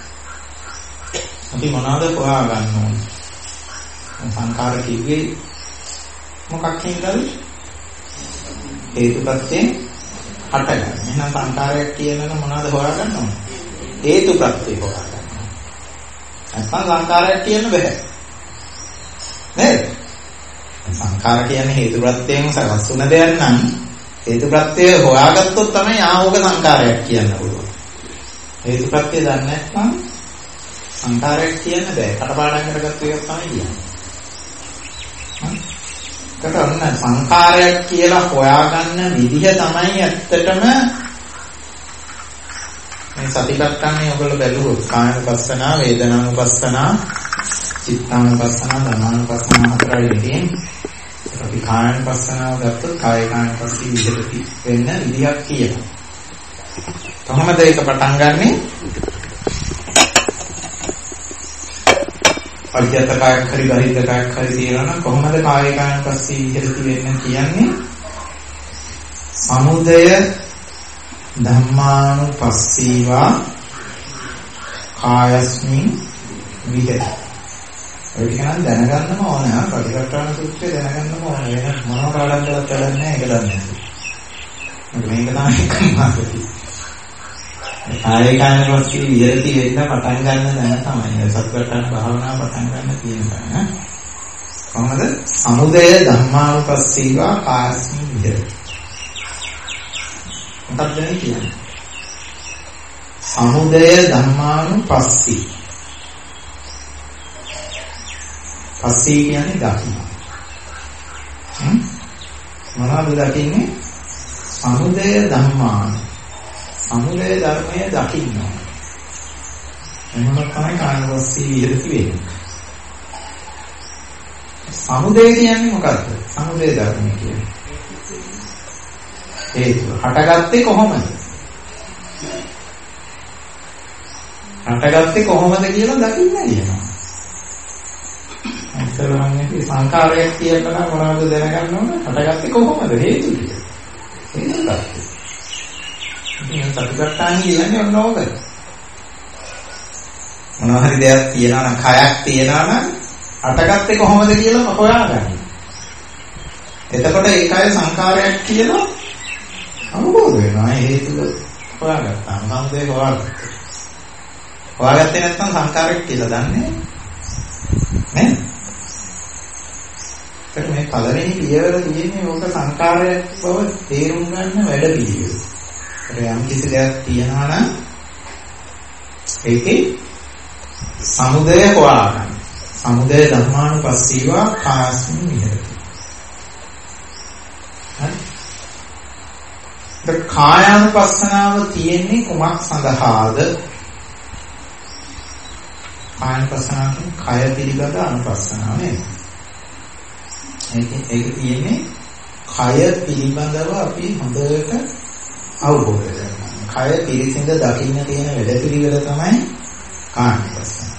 අපි මොනවද හොයා ගන්න ඕනේ? සංඛාර කිව්වේ මොකක් හින්දාද? හේතුප්‍රත්‍යයෙන් හටගන්න. එහෙනම් සංඛාරයක් කියනනම් මොනවද හොයා ගන්න ඕනේ? හේතුප්‍රත්‍ය හොයා ගන්න. නැත්නම් සංඛාරයක් කියන්න බෑ. නේද? සංඛාර කියන්නේ හේතුප්‍රත්‍යයෙන් සකස් වුණ දෙයක් නම් හේතුප්‍රත්‍ය හොයාගත්තොත් තමයි ආවෝග සංඛාරයක් කියන්න පුළුවන්. හේතුප්‍රත්‍ය දන්නේ නැත්නම් සංඛාරයක් කියන්න බෑ. කටපාඩම් කරගත්ත එක තමයි කියන්නේ. හරි? සංඛාරයක් කියලා හොයාගන්න විදිහ තමයි ඇත්තටම මේ සතිපට්ඨානේ ඔයගොල්ලෝ බැලුවොත් කායනුපස්සනා, වේදනානුපස්සනා, චිත්තානුපස්සනා, ධම්මානුපස්සනා හතරයි තියෙන්නේ. අපි කායනුපස්සනාව ගත්තොත් කාය කායනුපස්සී විහෙරති වෙන්න විදිහක් කියනවා. කොහොමද ඒක පටන් ගන්නෙ? අධ්‍යාත්මකයක් හරි බහිද්දකයක් හරි තියෙනවා නම් කොහොමද කාය කායනුපස්සී විහෙරති වෙන්න කියන්නේ? සමුදය ධම්මානුපස්සීවා කායස්මින් විහෙරති. ඒක නම් දැනගන්නම ඕන. පටිඝට්ඨාන සූත්‍රය දැනගන්නම ඕන. වෙන මොනවා කාඩම් කරලා වැඩක් නැහැ. ඒක දන්නේ නැහැ. මේක තමයි කම්මාසති. කාය කායනුපස්සී විහෙරති වෙන්න පටන් ගන්න දැන තමයි සත්‍යපට්ඨාන භාවනාව පටන් ගන්න තියෙනවා. කොහොමද? සමුදය ධම්මානුපස්සීවා කායස්මින් විහෙරති. මොකක්ද කියන්නේ? සමුදය ධම්මානුපස්සී. පස්සී කියන්නේ දකින්න. මොනවද දකින්නේ? සමුදය ධම්මාන. සමුදය ධර්මය දකින්න. එහෙනම් තමයි කායනුපස්සී විහෙරති වෙන්නේ. සමුදය කියන්නේ මොකද්ද? සමුදය ධර්මය කියන්නේ. හේතුව. හටගත්තේ කොහොමද? හටගත්තේ කොහොමද කියලා දකින්න කියනවා. ඉස්සරහන්නේ සංකාරයක් කියලා මොනවද දැනගන්න ඕන? හටගත්තේ කොහොමද? හේතු ටික. හේතුවත්. ඉතින් සතිපට්ඨාන කියන්නේ ඔන්න ඕකද? මොනවා හරි දෙයක් තියනවා නම් කයක් තියනවා නම් හටගත්තේ කොහොමද කියලා හොයාගන්න. එතකොට ඒ කය සංකාරයක් කියලා අවබෝධ වෙනවා. හේතුව හොයාගත්තා. සමුදය හොයාගත්තා. හොයාගත්තේ නැත්නම් සංකාරයක් කියලා දන්නේ නෑ. ඒක මේ පළවෙනි පියවර තියෙන්නේ ඕක සංකාරයක් බව තේරුම් ගන්න වැඩ පිළිවෙල. ඒකට යම් කිසි දෙයක් තියනවා නම් ඒකේ සමුදය හොයාගන්න. සමුදය ධම්මානුපස්සීවා කායස්මින් විහෙරති. හරි. ඒ කායානුපස්සනාව තියෙන්නේ කුමක් සඳහාද? කායනුපස්සනාව කය පිළිබඳ අනුපස්සනාව නේද? ඒක තියෙන්නේ කය පිළිබඳව අපි හොඳට අවබෝධ කරගන්න. කය පිළිසිඳ දකින්න තියෙන වැඩපිළිවෙල තමයි කායනුපස්සනාව.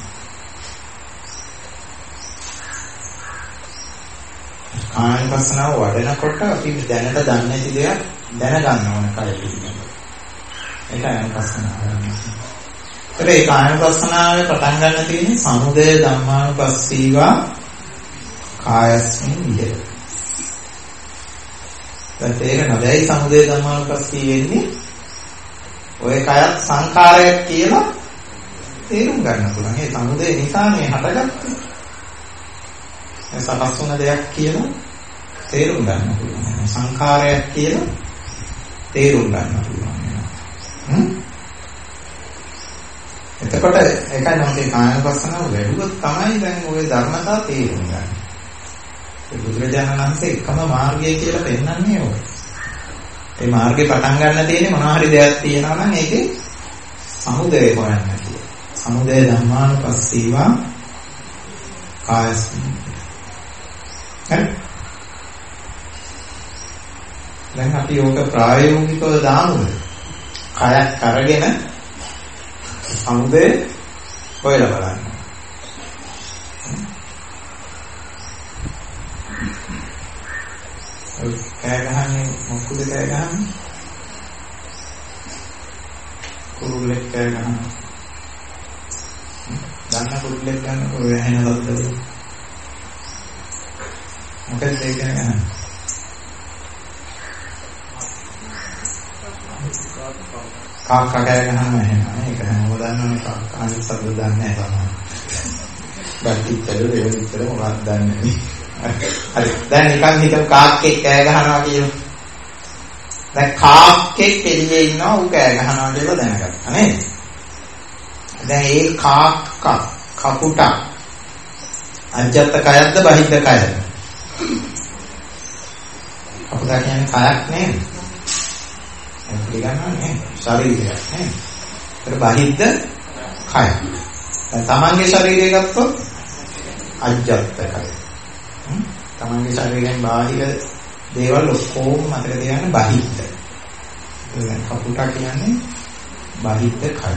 කායනුපස්සනාව වඩනකොට අපි දැනට දන්නේ නැති දේවල් දැනගන්න ඕන කය පිළිබඳව. ඒක අනුපස්සනාව. ඒ කායනුපස්සනාවේ පටන් ගන්න තියෙන්නේ සමුදය ධම්මානුපස්සීවා කායස්මින් විහෙරති. දැන් තේරෙනවද? ඒ සමුදය ධම්මානුපස්සී වෙන්නේ ඔය කයත් සංකාරයක් කියලා තේරුම් ගන්න පුළුවන්. ඒ සමුදය නිසා මේ හටගත්තේ. ඒ සකස් වුණ දෙයක් කියලා තේරුම් ගන්න පුළුවන්. සංකාරයක් කියලා තේරුම් ගන්න පුළුවන්. එතකොට ඒකයි නම් මේ කායනුපස්සනාව වැඩුවොත් තමයි දැන් ওই ධර්මතා තේරුම් ගන්න. ඒ බුදුරජාණන් වහන්සේ එකම මාර්ගය කියලා පෙන්නන්නේ ඕක. ඒ මාර්ගේ පටන් ගන්න තියෙන්නේ මොනවා හරි දෙයක් තියෙනවා නම් ඒකේ සමුදය හොයන්න කියලා. සමුදය ධම්මානුපස්සීවා කායස්මින්. හරි. දැන් අපි ඕක ප්‍රායෝගිකව දාමුද? කයක් අරගෙන සමුදය හොයලා බලන්න. කෑ ගහන්නේ මොකද කෑ ගහන්නේ? කුරුල්ලෙක් කෑ ගහනවා. දන්න කුරුල්ලෙක් ගන්නකොට ඔය ඇහෙන ලද්දද? මොකද ඒක ගහන්නේ? කාක්කා කෑ ගහනවා එහෙනම් ඒක හැමෝම දන්නවනේ කාක්කා අනිත් සතුරු දන්නේ නැහැ තමයි. බැටිත්තර දෙවිත්තර මොකක්ද දන්නේ නැහැ. හරි දැන් නිකන් හිතමු කාක්කෙක් කෑ ගහනවා කියලා. දැන් කාක්කෙක් එළියේ ඉන්නවා ඌ කෑ ගහනවා කියලා දැනගත්තා නේද? දැන් ඒ කාක්කා කපුට අජත්ත කයක්ද බහිද්ද කයක්ද? කපුට කියන්නේ කයක් නේද? පිළිගන්නවනේ ශරීරයක් නේ. ඒක බාහිද්ද කය. දැන් තමන්ගේ ශරීරය ගත්තොත් අජ්ජත් කය. තමන්ගේ ශරීරයෙන් බාහිර දේවල් ඔක්කොම මතක තියාගන්න බාහිද්ද. දැන් කපුට කියන්නේ බාහිද්ද කය.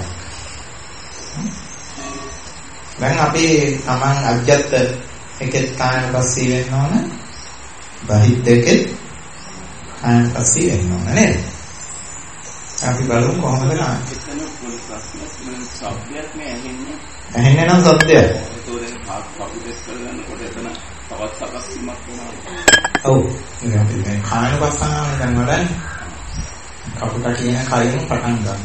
දැන් අපි තමන් අජ්ජත් එකෙත් කායනුපස්සී වෙන්න ඕන. බාහිද්ද එකෙත් කායනුපස්සී වෙන්න ඕන නේද? අපි බලමු කොහොමද නාන්නේ. එතන පොඩි ප්‍රශ්නයක් මම සබ්ජෙක්ට් මේ ඇහෙන්නේ. ඇහෙන්නේ නම් සබ්දයක්. ඒක උදේ කපුටෙක් කරගන්නකොට එතන තවත් සකස් වීමක් වෙනවා. ඔව්. ඉතින් අපි මේ කායනුපස්සනාව දැන් වඩන්නේ. කපුට කියන කයෙන් පටන් ගන්න.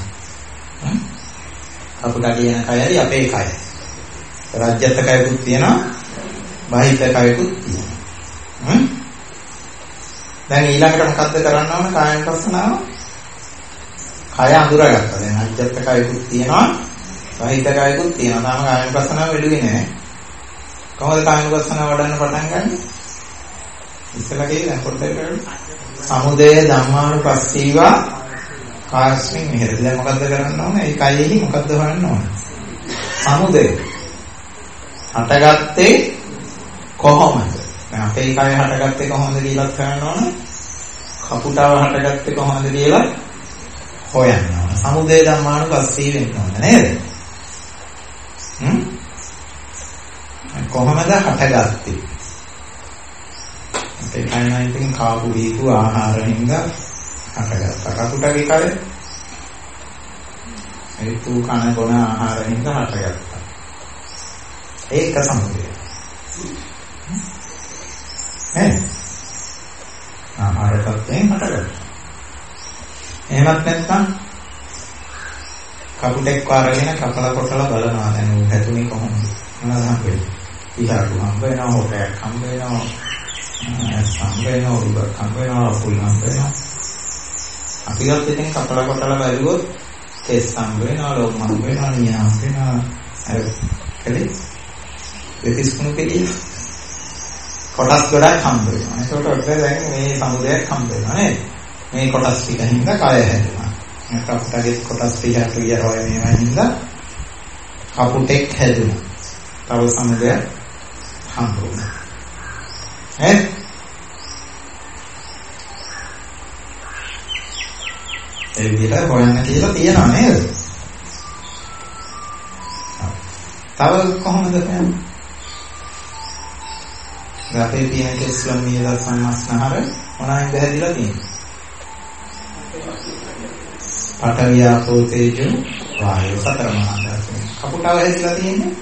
කපුට කියන කයයි අපේ කය. රාජ්‍යත් කයකුත් තියෙනවා. බාහිර කයකුත් තියෙනවා. දැන් ඊළඟට මොකද්ද කරන්න ඕන කායනුපස්සනාව? කය අඳුරගත්තා. දැන් අජ්ජත් කයකුත් තියෙනවා, සහිත කයකුත් තියෙනවා. තාම කායනුපස්සනාව වෙලුවේ නැහැ. කොහොමද කායනුපස්සනාව වඩන්න පටන් ගන්නෙ? ඉස්සලා කියන්නේ පොඩ්ඩක් කරමු. සමුදය ධම්මානුපස්සීවා කායස්මින් විහෙරති. දැන් මොකද්ද කරන්න ඕනේ? ඒ කයෙහි මොකද්ද හොයන්න ඕනේ? සමුදය හටගත්තේ කොහොමද? දැන් අපේ කය හටගත්තේ කොහොමද කියලා කරන්න ඕන. කපුටාව හටගත්තේ කොහොමද කියලා හොයන්න ඕන. සමුදය ධම්මානුපස්සී වෙන්න ඕන නේද? කොහොමද හටගත්තේ? අපේ කයන ඉතින් කාපු දීපු ආහාර හින්දා හටගත්තා. කපුටගේ කය ඒ තු කන බොන ආහාර හින්දා හටගත්තා. ඒක සමුදය. ආහාර තත්ත්වයෙන් හටගත්තා. එහෙමත් නැත්නම් කපුටෙක් වරගෙන කපලා කොටලා බලනවා දැන් උන් හැදුනේ කොහොමද? මොනවද හම්බෙන්නේ? ඉහළට හම්බ වෙනවා, හොටයක් හම්බ වෙනවා, හම්බ වෙනවා, උඩක් හම්බ වෙනවා, ෆුල් හම්බ වෙනවා. අපි ගත්ත ඉතින් කපලා කොටලා බලුවොත් කෙස් හම්බ වෙනවා, ලොම් හම්බ වෙනවා, නිය හම්බ වෙනවා. අර කලේ දෙතිස්කුණු කෙලිය කොටස් ගොඩක් හම්බ වෙනවා. ඒකට ඔන්න දැන් මේ සමුදයක් හම්බ වෙනවා නේද? මේ කොටස් ටික හින්දා කය හැදෙනවා. කපුටගේ කොටස් ටික කියනවා මේවා හින්දා කපුටෙක් හැදුණා. තව සමුදයක් හම්බ වුණා. ඒ විදිහට හොයන්න කියලා තියනවා නේද? තව කොහොමද කියන්නේ? අපේ තියෙන කෙස්ලම් නියද සම්මස්නහර මොනවායින්ද හැදිලා තියෙන්නේ? පඨවි ආපෝ තේජෝ වායෝ සතර මහා ධාතු. කපුටව හැදිලා තියෙන්නේ?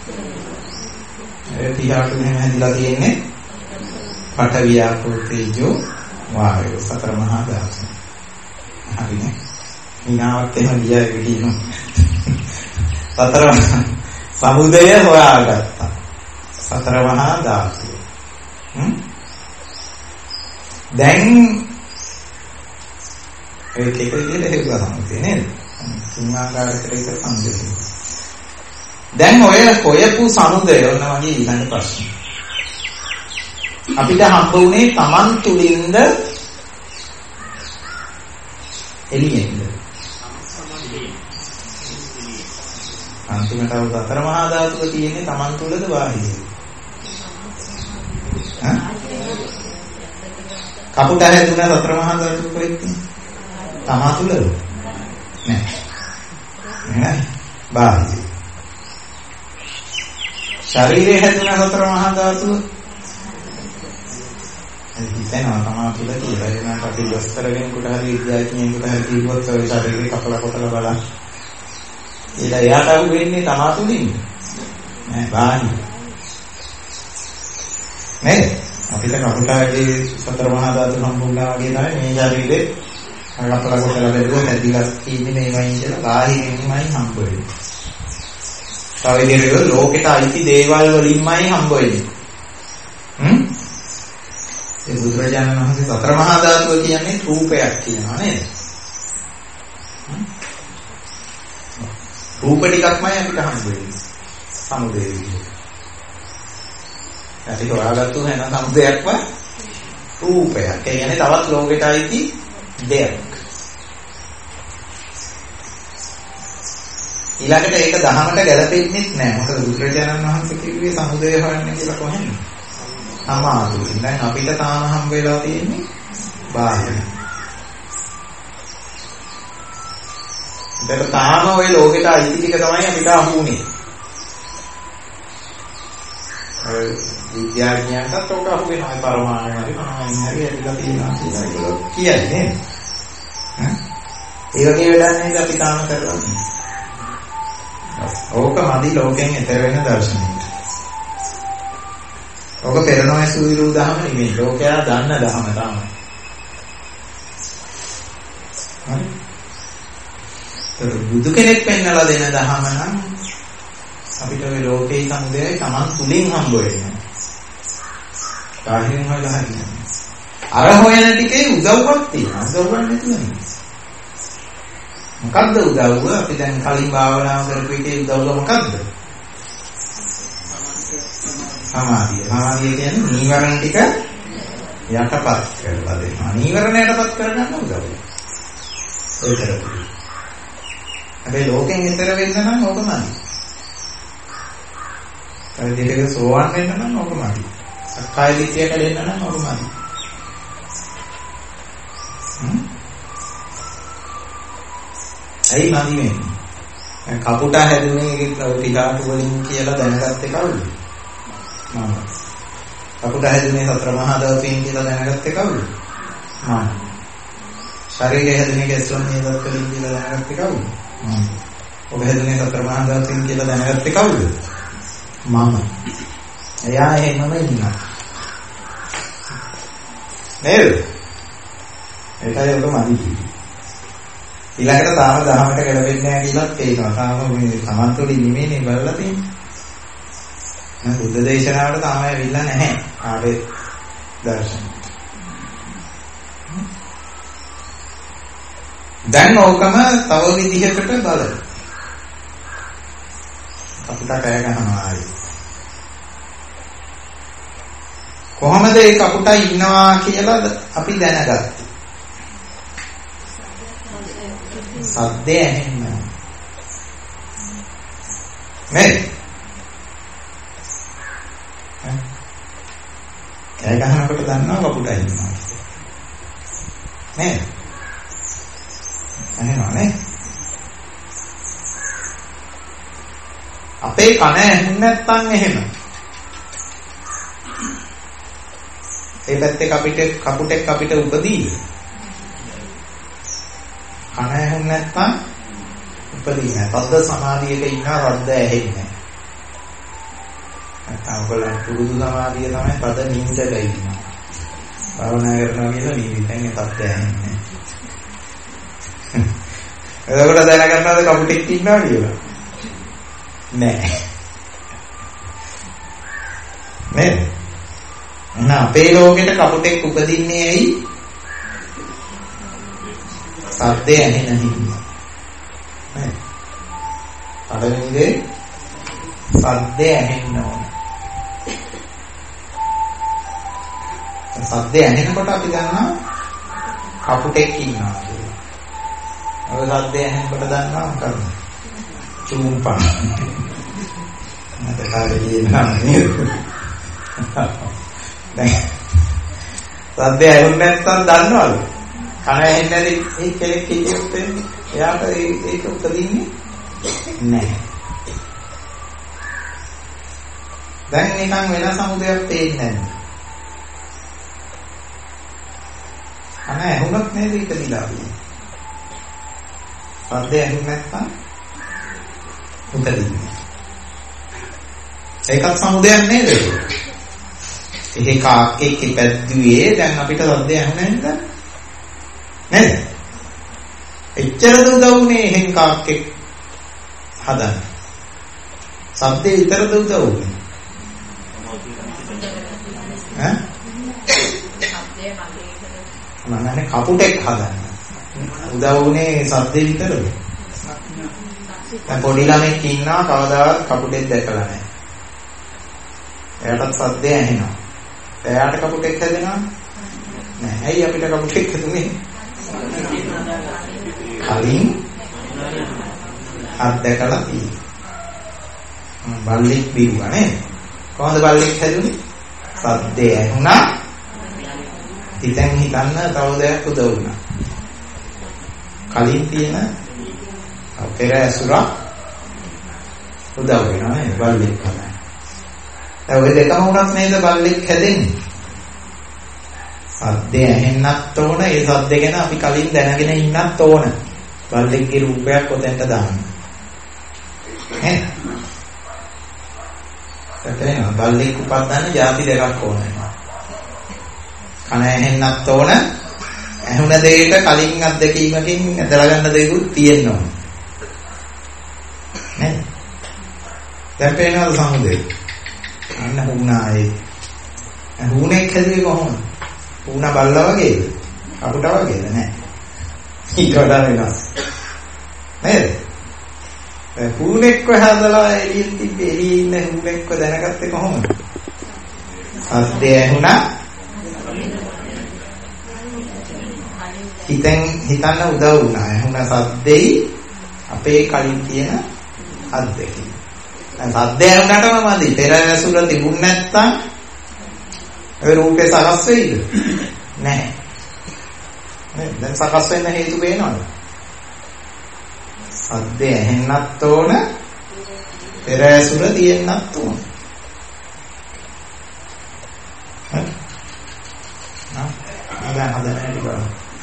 ඒ තියාට මෙහෙම හැදිලා තියෙන්නේ පඨවි ආපෝ තේජෝ වායෝ සතර මහා ධාතු. හරිනේ. ඊනාවත් එහෙම ගියා විදිහම. සතර සමුදය හොයාගත්තා. සතර මහා ධාතු. දැන් ඒක එක විදිහට හේතුව සම්පූර්ණ නේද? තුන්ආකාරයකට ඒක සම්බන්ධයි. දැන් ඔය හොයපු සමුදය ඔන්න වගේ ඊළඟ ප්‍රශ්න. අපිට හම්බ වුණේ Taman තුලින්ද එළියෙන්ද? අන්තිමට සතර මහා ධාතුව තියෙන්නේ Taman තුලද බාහිරද? කපුට හැදුනා සතර මහා ධාතු කොහෙද? තමා තුලද? නෑ. නෑ. බාහිර. ශරීරයේ හැදුනා සතර මහා ධාතුව හිතෙනවා තමා තුල කියලා. එනකට අපි විස්තර වෙනකොට හරි විද්‍යාඥයෙකුට හරි කිව්වොත් ඔය ශරීරේ කපලා කොටලා බලන්න. එයාට අහු වෙන්නේ තමා තුලින්. නෑ බාහිර. නේද? අපිට කපුටාගේ සතර මහා ධාතු සම්පූර්ණා වගේ තමයි මේ ශරීරේ කපලා කොටලා බැලුවොත් ඇදිලා තියෙන්නේ මේවයින් කියලා බාහිරින්මයි හම්බ වෙන්නේ. තව විදිහට ලෝකෙට අයිති දේවල් වලින්මයි හම්බ වෙන්නේ. ඒ බුදුරජාණන් වහන්සේ සතර මහා ධාතුව කියන්නේ රූපයක් කියනවා නේද? රූප ටිකක්මයි අපිට හම්බ වෙන්නේ. සමුදේ විදිහට. ඒක හොයාගත්තු වෙන සමුදයක්ම රූපයක්. ඒ කියන්නේ තවත් ලෝකෙට අයිති දෙයක්. ඊළඟට ඒක දහමට ගැලපෙන්නේ නැහැ. මොකද බුදුරජාණන් වහන්සේ කිව්වේ සමුදය හොයන්න කියලා කොහෙන්ද? සමාධියෙන්. දැන් අපිට තාම හම්බ වෙලා තියෙන්නේ බාහිර. දැන් තාම ওই ලෝකෙට අයිති ටික තමයි අපිට අහුුනේ. විද්‍යාඥයන්ටත් ඔක අහු වෙනවා. පරමාණු හරි මොනවායින් හරි ඇදලා තියෙනවා කියලා කියන්නේ. ඒ වගේ වැඩක් නේද අපි තාම කරන්නේ. ඕක මදි ලෝකෙන් ඈතර වෙන දර්ශනයක්. ඕක පෙරණෝ ඇසුවිරු දහම නෙමෙයි. ලෝකයා දන්න දහම තමයි. හරි. බුදු කෙනෙක් පෙන්නලා දෙන දහම නම් අපිට ඔය ලෝකේ සමුදයයි Taman තුලින් හම්බ වෙනවා. බාහිරින් හොයලා හරියන්නේ. අර හොයන ටිකේ උදව්වක් තියෙනවා. උදව්වක් නැතුව නෙමෙයි. මොකද්ද උදව්ව? අපි දැන් කලින් භාවනා කරපු එකේ උදව්ව මොකද්ද? සමාධිය. සමාධිය කියන්නේ නීවරණ ටික යටපත් කරලා දෙනවා. නීවරණ යටපත් කරගන්න උදව්ව. ඒ කරපු. හැබැයි ලෝකෙන් ඈතර වෙන්න නම් ඕකමයි. ඒ විදිහට සෝවාන් වෙන්න නම් ඕකමයි. සක්කාය දිට්ඨිය කැඩෙන්න නම් ඕකමයි. ඇයි මදි වෙන්නේ? කපුට හැදුනේ ටිකාටු වලින් කියලා දැනගත්තේ කවුද? මම. කපුට හැදුනේ සතර මහා ධාතුන් කියලා දැනගත්තේ කවුද? මම. ශරීරය හැදුනේ කැස්ලොන් නේදත් වලින් කියලා දැනගත්තේ කවුද? මම. ඔබ හැදුනේ සතර මහා ධාතුන් කියලා දැනගත්තේ කවුද? මම. එයා එහෙමම ඉන්නවා. නේද? ඒකයි ඔබ මදි. ඊළඟට තාම දහමට ගැලපෙන්නේ නැහැ කියලාත් පේනවා. තාම මේ සමන්තුලින් නෙමෙයිනේ බලලා තියෙන්නේ. මම බුද්ධ දේශනාවට තාම ඇවිල්ලා නැහැ. ආවේ දර්ශන. දැන් ඕකම තව විදිහකට බලන්න. අපිට කය ගන්නවා ආයි. කොහොමද ඒ කපුට ඉන්නවා කියලා අපි දැනගත්තේ? සද්දය ඇහෙන්න නේද? කෑ ගහනකොට දන්නවා කපුටා ඉන්නවා නේද? ඇහෙනවා නේ? අපේ කන ඇහෙන්නේ නැත්නම් එහෙම. ඒ පැත්තේ කපුටෙක් අපිට උපදීද? කන ඇහෙන්නේ නැත්නම් උපදී නැහැ. තද්ද සමාධියක ඉන්නා රද්ද ඇහෙන්නේ නැහැ. නැත්නම් ඔයගොල්ලන් පුරුදු සමාධිය තමයි තද නිින්දක ඉන්නවා. භාවනා කරනවා කියලා නිින්දෙන් ඒ තද්ද ඇහෙන්නේ නැහැ. එතකොට දැනගන්නවද කපුටෙක් ඉන්නවා කියලා? නැහැ. නේද? එහෙනම් අපේ ලෝකෙට කපුටෙක් උපදින්නේ ඇයි? සද්දය ඇහෙන හින්දා. නේද? අඩවින්ගේ සද්දය ඇහෙන්න ඕන. සද්දය ඇහෙනකොට අපි දන්නවා කපුටෙක් ඉන්නවා කියලා. ඔය සද්දය ඇහෙනකොට දන්නවා මොකක්ද? චූම්පා. මට කාලේ කියනවා නේද? දැන් සද්දය ඇහුන්නේ නැත්නම් දන්නවද? කන ඇහෙන්නේ නැති ඒ කෙනෙක් කිව්වොත් එයාට ඒක උපදින්නේ නැහැ. දැන් නිකන් වෙන සමුදයක් පේන්නේ නැහැ. කන ඇහුනොත් නේද ඉතිරිලා තියෙන්නේ. සද්දය ඇහුන්නේ නැත්නම් උපදින්නේ. ඒකත් සමුදයක් නේද? එහෙ කාක්කෙක් ඉපැද්දුවේ දැන් අපිට සද්දය ඇහුනේ නැද්ද? නේද? එච්චරද උදව්නේ එහෙන් කාක්කෙක් හදන්න. සද්දේ විතරද උදව්නේ? ඈ? මනනේ කපුටෙක් හදන්න. උදව්නේ සද්දේ විතරද? දැන් පොඩි ළමෙක් ඉන්නවා කවදාවත් කපුටෙක් දැකලා නැහැ. එයාටත් සද්දේ ඇහෙනවා. එයාට කපුටෙක් හැදෙනවා? නැහැ. ඇයි අපිට කපුටෙක් හැදුනේ? කලින් හත් දැකලා තියෙනවා. බල්ලෙක් බිව්වා නේද? කොහොමද බල්ලෙක් හැදුනේ? සද්දේ ඇහුණා. හිතෙන් හිතන්න තව දෙයක් උදව් වුණා. කලින් තියෙන පෙර ඇසුරක් උදව් වෙනවා නේද? බල්ලෙක් තමයි. දැන් ඔය දෙකම උනත් නේද බල්ලෙක් හැදෙන්නේ? සද්දේ ඇහෙන්නත් ඕන, ඒ සද්ද ගැන අපි කලින් දැනගෙන ඉන්නත් ඕන. බල්ලෙක්ගේ රූපයක් ඔතෙන්ට දාන්න. ඈ? එතන බල්ලෙක් උපදින්න ಜಾති දෙකක් ඕනේ. කන ඇහෙන්නත් ඕන, ඇහුණ දෙයක කලින් අත්දැකීමකින් ඇදලා ගන්න දෙයක්ත් තියෙන්න ඕන. නේද? දැන් පේනවද සමුදේ? අන්න හුණායේ. හුණෙක් හැදුවේ කොහොමද? හුණා බල්ලා වගේද? අපුටා වගේද? නැහැ. ඊට වඩා වෙනස්. නේද? හුණෙක්ව හදලා එළියෙන් තිබ්බේ එළියේ ඉන්න හුණෙක්ව දැනගත්තේ කොහොමද? සද්දේ ඇහුණා. හිතන්න උදව් වුණා. ඇහුණ සද්දෙයි අපේ කලින් තියෙන අත්දැකීම. සද්දය වුණාටම මදි. පෙර ඇසුර තිබුණ නැත්තම් ඒ රූපේ සකස් වෙයිද? නැහැ. නේ දැන් සකස් වෙන්න හේතු වෙනවද? සද්දය ඇහෙන්නත් ඕන, පෙර ඇසුර තියෙන්නත් ඕන. හරි. දැන් හදන්න හැටි බලන්න.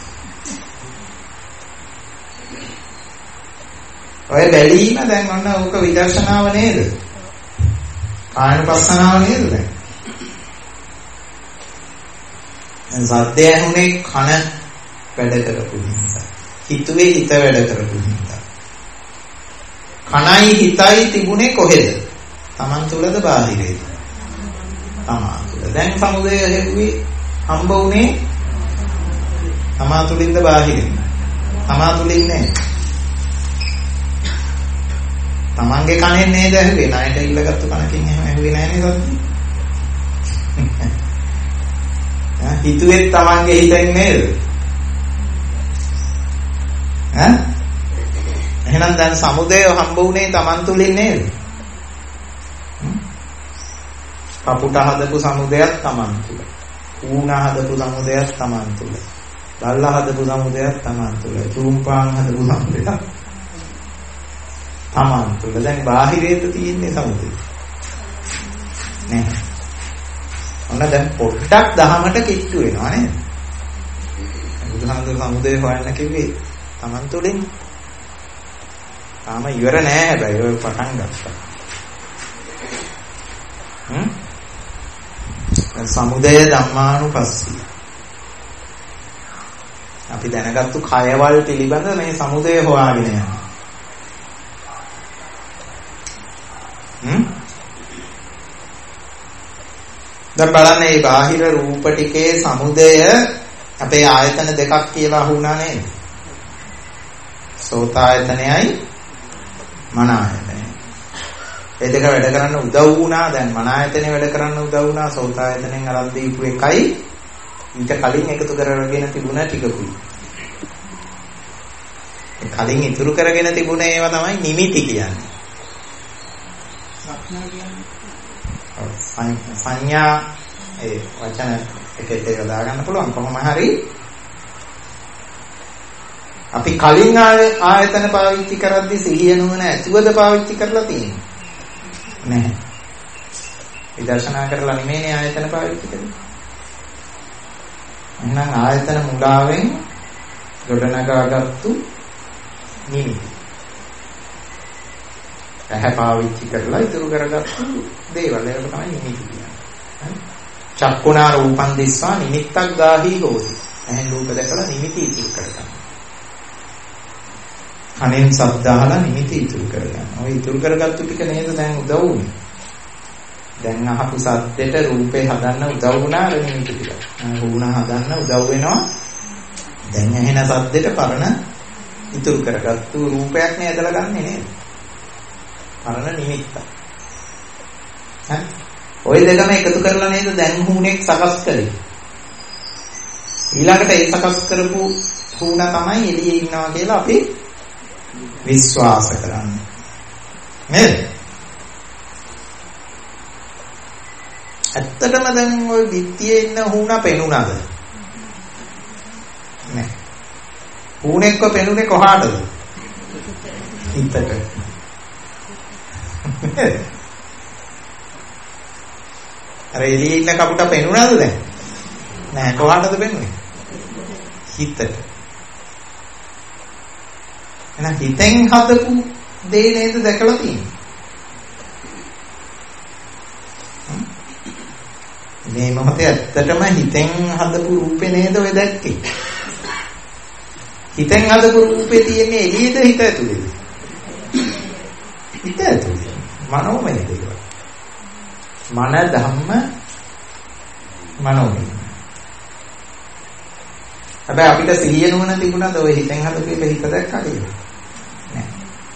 ඔය බැලීම දැන් ඔන්න ඕක විදර්ශනාව නේද? කායනුපස්සනාව නේද දැන්? සද්දය ඇහුනේ කන වැඩ කරපු නිසා. හිතුවේ හිත වැඩ කරපු නිසා. කනයි හිතයි තිබුණේ කොහෙද? Taman තුලද බාහිරේද? Taman තුල. දැන් සමුදය හේතුවේ හම්බ වුණේ තමා තුලින්ද බාහිරින්ද? තමා තුලින් නෑ. තමන්ගේ කනෙන් නේද ඇහුවේ? ණයට ඉල්ලගත්තු කනකින් එහෙම ඇහුවේ නෑ නේද? හිතුවේ තමන්ගේ හිතෙන් නේද? එහෙනම් දැන් සමුදය හම්බ වුණේ තමන් තුලින් නේද? කපුට හදපු සමුදයක් තමන් තුල. ඌණ හදපු සමුදයක් තමන් තුල. දල්ලා හදපු සමුදයක් තමන් තුල. චූම්පාන් හදපු සමුදයක් තමන් තුල. දැන් බාහිරේද තියෙන්නේ සමුදය? නෑ. ඔන්න දැන් පොඩ්ඩක් දහමට කිට්ටු වෙනවා නේද? බුදුහාමුදුරුවෝ සමුදය හොයන්න කිව්වේ තමන් තුලින්. තාම ඉවර නෑ හැබැයි ඔය පටන් ගත්තා. සමුදය ධම්මානුපස්සී. අපි දැනගත්තු කයවල් පිළිබඳ මේ සමුදය හොයාගෙන යනවා. දැන් බලන්න මේ බාහිර රූප ටිකේ සමුදය අපේ ආයතන දෙකක් කියලා අහුණා නේද? සෝතායතනයයි මන ආයතනයයි. ඒ දෙක වැඩ කරන්න උදව් වුණා. දැන් මන ආයතනේ වැඩ කරන්න උදව් වුණා. සෝතායතනෙන් අරන් දීපු එකයි ඊට කලින් එකතු කරගෙන තිබුණ ටිකකුයි. ඒ කලින් ඉතුරු කරගෙන තිබුණ ඒවා තමයි නිමිති කියන්නේ. සංඥා ඒ වචන එකට යොදා ගන්න පුළුවන්. කොහොම හරි අපි කලින් ආයතන පාවිච්චි කරද්දී සිහිය නුවණ ඇතුවද පාවිච්චි කරලා තියෙන්නේ? නැහැ. විදර්ශනා කරලා නෙමෙයි ආයතන පාවිච්චි කරන්නේ. එහෙනම් ආයතන මුලාවෙන් ගොඩනගාගත්තු නිමිති. ඇහැ පාවිච්චි කරලා ඉතුරු කරගත්තු දේවල් ඒකට තමයි නිමිති කියන්නේ. චක්කුණා රූපං දිස්සා නිමිත්තක් ගාහි හෝති. ඇහෙන් රූප දැකලා නිමිති ඉතුරු කරගන්න. කනෙන් ශබ්ද අහලා නිමිති ඉතුරු කරගන්න. ඔය ඉතුරු කරගත්තු ටික නේද දැන් උදව් වුනේ. දැන් අහපු සද්දෙට රූපේ හදන්න උදව් වුණා නිමිති ටික. වුණා හදන්න උදව් වෙනවා. දැන් ඇහෙන සද්දෙට පරණ ඉතුරු කරගත්තු රූපයක් නේ ඇදලා ගන්නෙ නේද? පරණ නිමිත්ත. හරි. ওই දෙකම එකතු කරලා නේද දැන් හුණෙක් සකස් කරේ. ඊළඟට ඒ සකස් කරපු හුණ තමයි එළියේ ඉන්නවා කියලා අපි විශ්වාස කරන්නේ. නේද? ඇත්තටම දැන් ওই විත්තියේ ඉන්න හුණ පෙනුනද? නෑ. හුණෙක්ව පෙනුනේ කොහාටද? හිතට. අර එළියේ ඉන්න කපුට පෙනුනද දැන්? නෑ. කොහාටද පෙනුනේ? හිතට. එහෙනම් හිතෙන් හදපු දේ නේද දැකලා තියෙන්නේ? මේ මොහොතේ ඇත්තටම හිතෙන් හදපු රූපේ නේද ඔය දැක්කේ? හිතෙන් හදපු රූපේ තියෙන්නේ එළියේද හිත ඇතුලේද? හිත ඇතුලේ. මනෝමය දේවල්. මන ධම්ම මනෝමය. හැබැයි අපිට සිහිය නුවණ තිබුණාද ඔය හිතෙන් හදපු එක හිත දැක්කා කියලා? නෑ.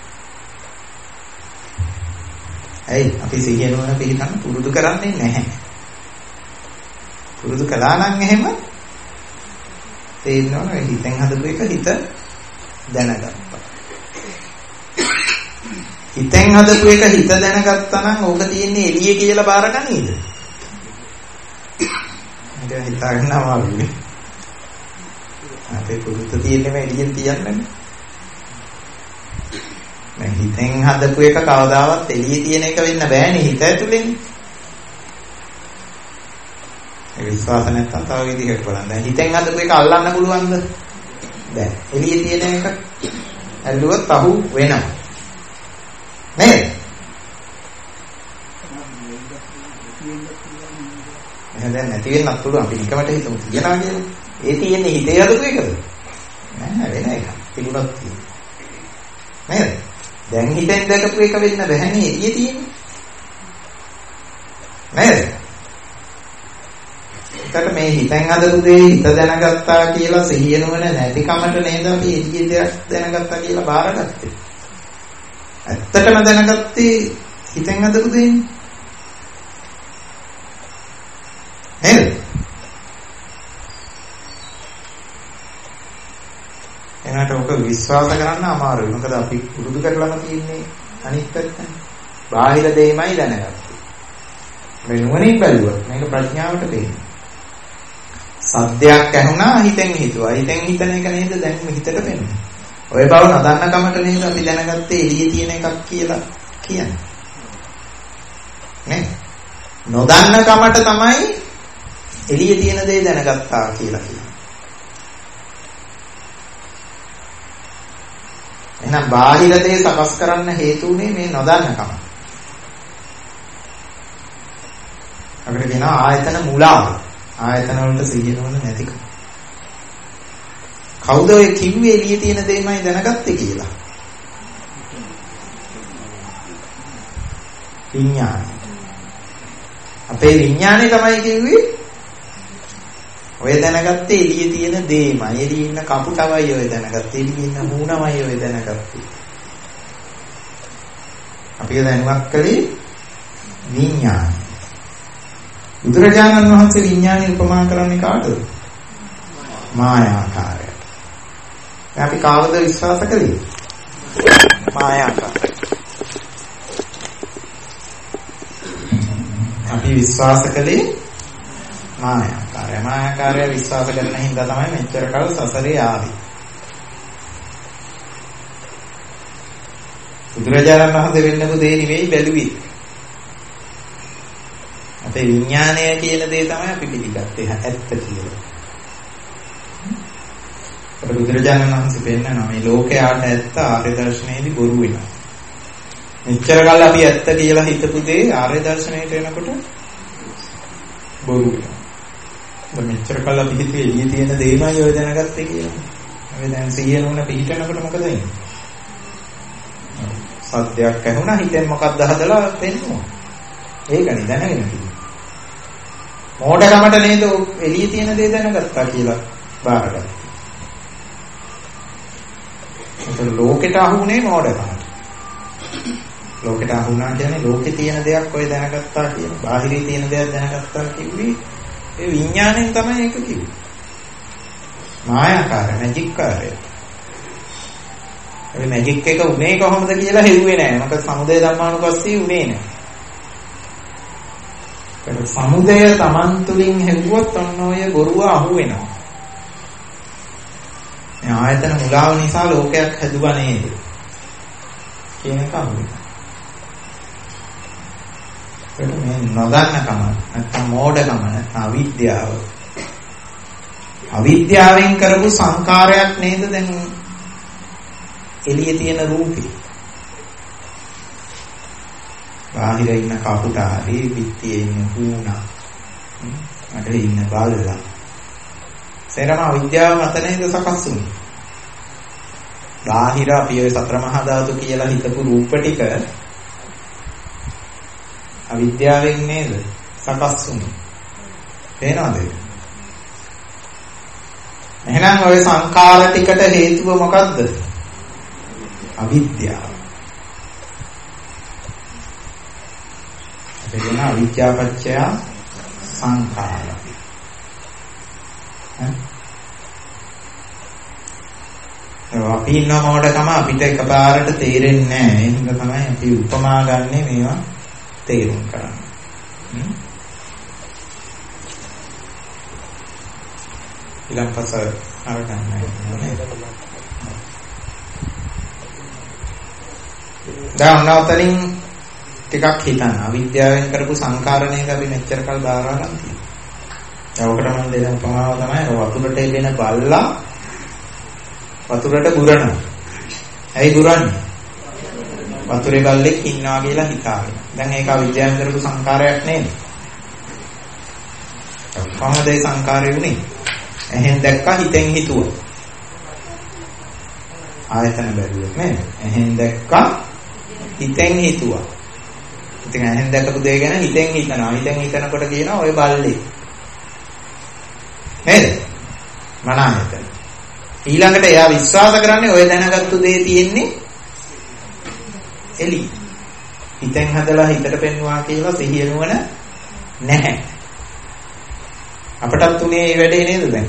ඇයි අපි සිහිය නුවණ පිළිගන්න පුරුදු කරන්නේ නැහැ. පුරුදු කළා නම් එහෙම තේරෙනවනේ හිතෙන් හදපු එක හිත දැනගත්තා. හිතෙන් හදපු එක හිත දැනගත්තා නම් ඕක තියෙන්නේ එළියේ කියලා බාරගන්නේද? ඒක හිතාගන්න අමාරුයි. අපේ පුරුද්ද තියෙන්නේ මේ එළියෙන් තියන්නේ. දැන් හිතෙන් හදපු එක කවදාවත් එළියේ තියෙන එක වෙන්න බෑනේ හිත ඇතුලේ. ඒ විශ්වාස නැත්තම් තව විදිහකට බලන්න. දැන් හිතෙන් හදපු එක අල්ලන්න පුළුවන්ද? බෑ. එළියේ තියෙන එක ඇල්ලුවොත් අහු වෙනවා. නේද? එහෙනම් නැති වෙන්නත් පුළුවන්. අපි නිකමට හිතමු තියනවා කියලා. ඒ තියෙන්නේ හිතේ හදපු එකද? නෑ වෙන එකක්. තිබුණත් තියෙන්නේ. නේද? දැන් හිතෙන් දැකපු එක වෙන්න බෑනේ එළියේ තියෙන්නේ. නේද? ඒකට මේ හිතෙන් හදපු දේ හිත දැනගත්තා කියලා සිහියනවන නැතිකමට නේද අපි එළියේ දෙයක් දැනගත්තා කියලා බාරගත්තේ. ඇත්තටම දැනගත්තේ හිතෙන් හදපු දෙන්නේ. නේද? එනකට ඔක විශ්වාස කරන්න අමාරුයි. මොකද අපි පුරුදු කරලාම තියෙන්නේ අනිත් පැත්තනේ. බාහිර දෙයමයි දැනගත්තේ. මේ නුවණින් බැලුවොත් මේක ප්‍රඥාවට දෙන්නේ. සද්දයක් ඇහුණා හිතෙන් හිතුවා. හිතෙන් හිතන එක නේද දැන් හිතට වෙන්නේ. ඔය බව නොදන්න කමට නේද අපි දැනගත්තේ එළියේ තියෙන එකක් කියලා කියන්නේ. නේ? නොදන්න කමට තමයි එළියේ තියෙන දේ දැනගත්තා කියලා කියන්නේ. එහෙනම් බාහිර දේ සකස් කරන්න හේතු උනේ මේ නොදන්නකම. අපිට කියනවා ආයතන මුලාව. ආයතන වලට සිහිනවන නැතිකම. කවුද ඔය කිව්වේ එළියේ තියෙන දෙයමයි දැනගත්තේ කියලා? විඥානය. අපේ විඥානය තමයි කිව්වේ ඔය දැනගත්තේ එළියේ තියෙන දෙයමයි. එළියේ ඉන්න කපුටවයි ඔය දැනගත්තේ. එළියේ ඉන්න මූණමයි ඔය දැනගත්තේ. අපි දැනුවත් කළේ විඥානය. බුදුරජාණන් වහන්සේ විඥානය උපමා කරන්නේ කාටද? මායාකාරයට. අපි කාවද විශ්වාස කළේ? මායාකාරය. අපි විශ්වාස කළේ මායාකාරය. මායාකාරය විශ්වාස කරන හින්දා තමයි මෙච්චර කල් සසරේ ආවේ. බුදුරජාණන් වහන්සේ වෙන්නපු දේ නෙවෙයි බැලුවේ. අපේ විඥානය කියන දේ තමයි අපි පිළිගත්තේ ඇත්ත කියලා. අපේ බුදුරජාණන් වහන්සේ පෙන්නනවා මේ ලෝකයට ඇත්ත ආර්ය දර්ශනයේදී බොරු වෙනවා. මෙච්චර කල් අපි ඇත්ත කියලා හිතපු දේ ආර්ය දර්ශනයට එනකොට බොරු වෙනවා. මෙච්චර කල් අපි හිතුවේ එළියේ තියෙන දේමයි ඔය දැනගත්තේ කියලා. අපි දැන් සිහිය නුන පිළිටනකොට මොකද වෙන්නේ? සත්‍යයක් ඇහුණා හිතෙන් මොකක්ද හදලා පෙන්නුවා. ඒකනේ දැනගෙන තියෙන්නේ. මෝඩකමට නේද එළියේ තියෙන දේ දැනගත්තා කියලා බාරගත්තා. ඒක ලෝකෙට අහුනේ මෝඩකමට. ලෝකෙට අහුණා කියන්නේ ලෝකේ තියෙන දෙයක් ඔය දැනගත්තා කියන. බාහිරේ තියෙන දෙයක් දැනගත්තා කිව්වේ ඒ විඥාණයෙන් තමයි ඒක කිව්වේ. මායාකාර මැජික් කාර්යය. ඒ මැජික් එක උනේ කොහොමද කියලා හෙව්වේ නෑ. මොකද සමුදය ධම්මානුපස්සී උනේ නෑ. ඒක සමුදය Taman තුලින් හෙව්වොත් ඔන්න ඔය බොරුව අහු වෙනවා. මේ ආයතන මුලාව නිසා ලෝකයක් හැදුවා නේද? කියන එක අහු වෙනවා. ඒක මේ නොදන්නකම නැත්නම් මෝඩකම නැත්නම් අවිද්‍යාව. අවිද්‍යාවෙන් කරපු සංකාරයක් නේද දැන් එළියේ තියෙන රූපේ. බාහිර ඉන්න කපුටාරේ පිටියේ ඉන්න හුණා. අතේ ඉන්න බාලලා. සේරම අවිද්‍යාව මත නේද සකස් වුනේ. බාහිර අපි ඔය සතර මහා ධාතු කියලා හිතපු රූප ටික අවිද්‍යාවෙන් නේද සකස් වුනේ. තේනවද? එහෙනම් ඔය සංඛාර ටිකට හේතුව මොකද්ද? අවිද්‍යාව. එතන අවිද්‍යාපච්චය සංඛාර. අපි ඉන්න මොඩකම අපිට එකපාරට තේරෙන්නේ නැහැ. ඒ හින්දා තමයි අපි උපමා ගන්නෙ මේවා තේරුම් කරන්නේ. ඊළඟපස අරගන්නයි. දැන් නවතලින් ටිකක් හිතන්න. අවිද්‍යාවෙන් කරපු සංකාරණයක අපි මෙච්චර කල් බාරා ගන්න තියෙනවා. ඔකට මම දෙන උපමාව තමයි වතුරට එල්ලෙන බල්ලා වතුරට බුරනවා. ඇයි බුරන්නේ? වතුරේ බල්ලෙක් ඉන්නවා කියලා හිතාගෙන. දැන් ඒක අවිද්‍යාවෙන් කරපු සංකාරයක් නේද? කොහොමද ඒ සංකාරය උනේ? එහෙන් දැක්කා හිතෙන් හිතුවා. ආයතන බැලුවෙත් නේද? එහෙන් දැක්කා හිතෙන් හිතුවා. ඉතින් එහෙන් දැකපු දේ ගැන හිතෙන් හිතනවා. හිතෙන් හිතනකොට කියනවා ඔය බල්ලේ. නේද? මන ආයතන. ඊළඟට එයා විශ්වාස කරන්නේ ඔය දැනගත්තු දේ තියෙන්නේ එලි. හිතෙන් හදලා හිතට පෙන්වුවා කියලා සිහිය නුවණ නැහැ. අපටත් උනේ මේ වැඩේ නේද දැන්?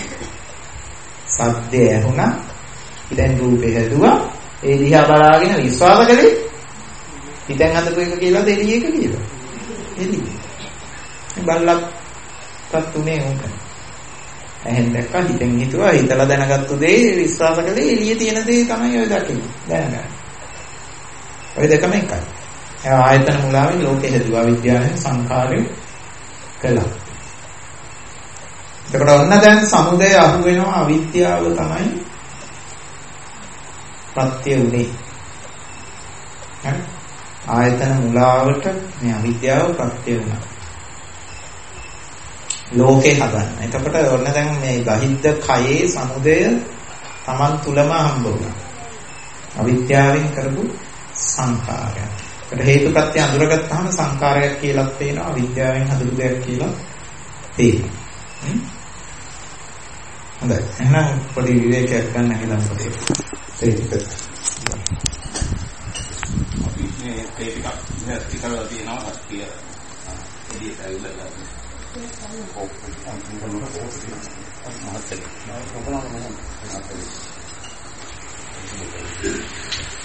සද්දය ඇහුණා. දැන් රූපේ හැදුවා. ඒ දිහා බලාගෙන විශ්වාස කළේ හිතෙන් හදපු එක කියලා දෙලිය එක කියලා. එලි. බල්ලක්වත් උනේ උන්ට. එහෙන් දැක්කා හිතෙන් හිතුවා හිතලා දැනගත්තු දේ විශ්වාස කළේ එළියේ තියෙන දේ තමයි ඔය දකින්නේ දැනගන්න. ඔය දෙකම එකයි. ඒ ආයතන මුලාවෙන් ලෝකෙ හැදුවා විද්‍යාවෙන් සංඛාරය කළා. එතකොට ඔන්න දැන් සමුදය අහු වෙනවා අවිද්‍යාව තමයි ප්‍රත්‍ය උනේ. හරි? ආයතන මුලාවට මේ අවිද්‍යාව ප්‍රත්‍ය වුණා. ලෝකේ හදන්න. එතකොට ඔන්න දැන් මේ බහිද්ද කයේ සමුදය Taman තුලම හම්බ වුණා. අවිද්‍යාවෙන් කරපු සංකාරයක්. ඒකට හේතුප්‍රත්‍ය අඳුරගත්තාම සංකාරයක් කියලා පේනවා. අවිද්‍යාවෙන් හදපු දෙයක් කියලා පේනවා. හොඳයි. එහෙනම් පොඩි විවේකයක් ගන්න කියලා පොඩි ඒක. අපි මේ ටිකක් ඉස්සරහට තියෙනවා හත්තිය. එළියට ඇවිල්ලා Oh,